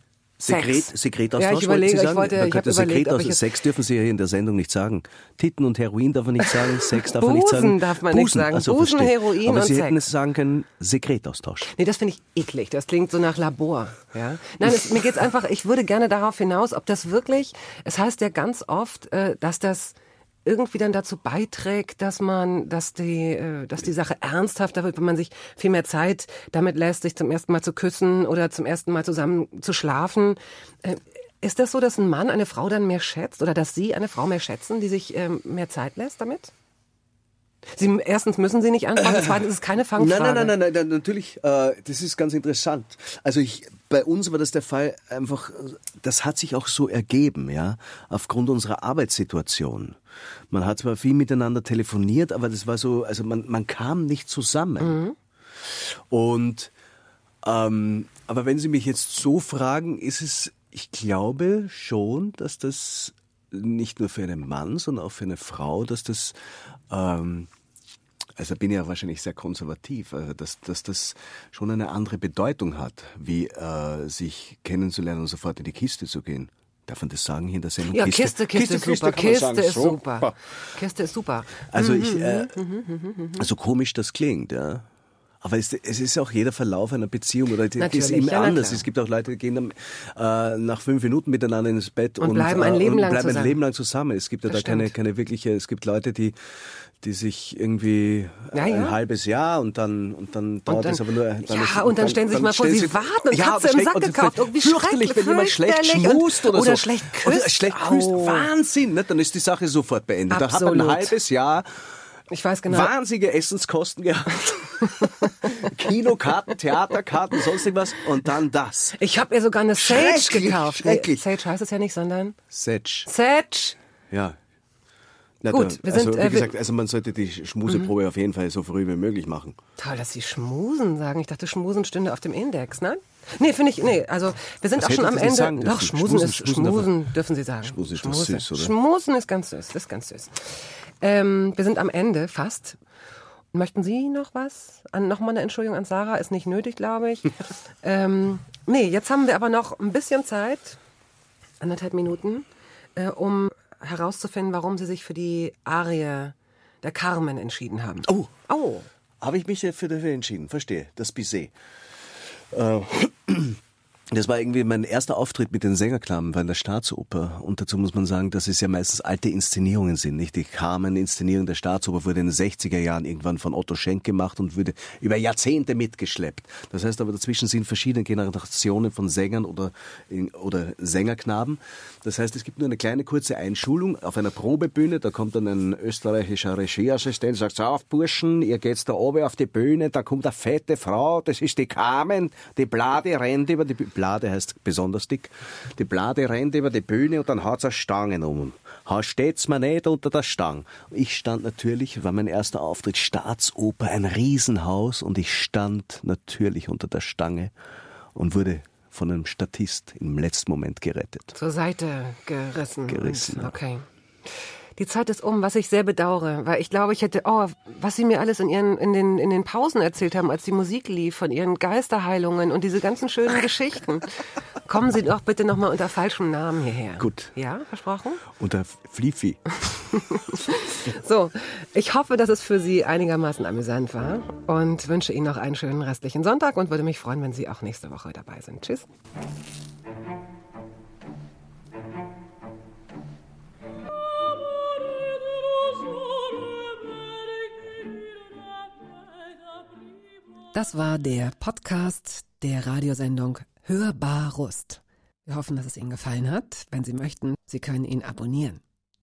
Sekretaustausch, Ja, ich überlege, wollten Sie sagen? ich habe überlegt, ob ich jetzt... Sex dürfen Sie ja hier in der Sendung nicht sagen. Titten und Heroin darf man nicht sagen, Sex darf man nicht sagen. Busen darf man nicht sagen. Also, Busen, verstehe. Heroin aber und Sie Sex. hätten es sagen können, Sekretaustausch. Nee, das finde ich eklig. Das klingt so nach Labor. Ja? Nein, mir geht's einfach, ich würde gerne darauf hinaus, ob das wirklich, es heißt ja ganz oft, dass das irgendwie dann dazu beiträgt, dass die Sache ernsthafter wird, wenn man sich viel mehr Zeit damit lässt, sich zum ersten Mal zu küssen oder zum ersten Mal zusammen zu schlafen. Ist das so, dass ein Mann eine Frau dann mehr schätzt oder dass Sie eine Frau mehr schätzen, die sich mehr Zeit lässt damit? Erstens müssen Sie nicht antworten, zweitens ist es keine Fangfrage. Nein, natürlich, das ist ganz interessant. Also bei uns war das der Fall einfach, das hat sich auch so ergeben, ja, aufgrund unserer Arbeitssituation. Man hat zwar viel miteinander telefoniert, aber das war so, also man kam nicht zusammen. Und, aber wenn Sie mich jetzt so fragen, ist es, ich glaube schon, dass das nicht nur für einen Mann, sondern auch für eine Frau, dass das, also bin ich ja wahrscheinlich sehr konservativ, also dass das schon eine andere Bedeutung hat, wie sich kennenzulernen und sofort in die Kiste zu gehen. Darf man das sagen hier in der Sendung? Ja, Kiste ist super. Kiste ist super. Kiste ist super. Also so komisch das klingt, ja. Aber es ist auch jeder Verlauf einer Beziehung oder die ist immer anders. Es gibt auch Leute, die gehen dann, nach 5 Minuten miteinander ins Bett und bleiben ein Leben lang zusammen. Es gibt ja da keine wirkliche, es gibt Leute, die sich irgendwie ein halbes Jahr und dann dauert es aber nur. Und dann stellen Sie sich mal vor, Sie warten und Katze im Sack gekauft. Irgendwie fürchterlich, wenn jemand schlecht schmust oder so. Oder schlecht küsst. Oder schlecht küsst. Wahnsinn, ne? Dann ist die Sache sofort beendet. Absolut. Da hat man ein halbes Jahr ich weiß genau. wahnsinnige Essenskosten gehabt. Kinokarten, Theaterkarten, sonst irgendwas. Und dann das. Ich habe ihr sogar eine Sage gekauft. Schrecklich. Sage heißt es ja nicht, sondern... Sage. Ja. Na, gut, wir sind... wie gesagt, also man sollte die Schmuseprobe auf jeden Fall so früh wie möglich machen. Toll, dass Sie Schmusen sagen. Ich dachte, Schmusen stünde auf dem Index, nein? Also wir sind auch schon am Ende. Doch, Schmusen dürfen Sie sagen. Schmusen ist doch süß, oder? Schmusen ist ganz süß, wir sind am Ende fast. Möchten Sie noch was? Nochmal eine Entschuldigung an Sarah, ist nicht nötig, glaube ich. Jetzt haben wir aber noch ein bisschen Zeit, 1,5 Minuten, um herauszufinden, warum Sie sich für die Arie der Carmen entschieden haben. Oh. Habe ich mich dafür entschieden, verstehe. Das Bizet. Das war irgendwie mein erster Auftritt mit den Sängerknaben bei der Staatsoper. Und dazu muss man sagen, dass es ja meistens alte Inszenierungen sind. Nicht? Die Carmen-Inszenierung der Staatsoper wurde in den 60er Jahren irgendwann von Otto Schenk gemacht und wurde über Jahrzehnte mitgeschleppt. Das heißt aber, dazwischen sind verschiedene Generationen von Sängern oder Sängerknaben. Das heißt, es gibt nur eine kleine kurze Einschulung auf einer Probebühne. Da kommt dann ein österreichischer Regieassistent, sagt, so auf Burschen, ihr geht's da oben auf die Bühne, da kommt eine fette Frau, das ist die Carmen, die Blade rennt über die Blade heißt besonders dick. Die Blade rennt über die Bühne und dann hat's eine Stangen um. Steht's mir nicht unter der Stange. Ich stand natürlich, war mein erster Auftritt, Staatsoper, ein Riesenhaus und ich stand natürlich unter der Stange und wurde von einem Statist im letzten Moment gerettet. Zur Seite gerissen. Ja. Okay. Die Zeit ist um, was ich sehr bedauere, weil ich glaube, ich hätte, was Sie mir alles in den Pausen erzählt haben, als die Musik lief, von Ihren Geisterheilungen und diese ganzen schönen Geschichten. Kommen Sie doch bitte nochmal unter falschem Namen hierher. Gut. Ja, versprochen? Unter Flifi. So, ich hoffe, dass es für Sie einigermaßen amüsant war und wünsche Ihnen noch einen schönen restlichen Sonntag und würde mich freuen, wenn Sie auch nächste Woche dabei sind. Tschüss. Das war der Podcast der Radiosendung Hörbar Rust. Wir hoffen, dass es Ihnen gefallen hat. Wenn Sie möchten, Sie können ihn abonnieren.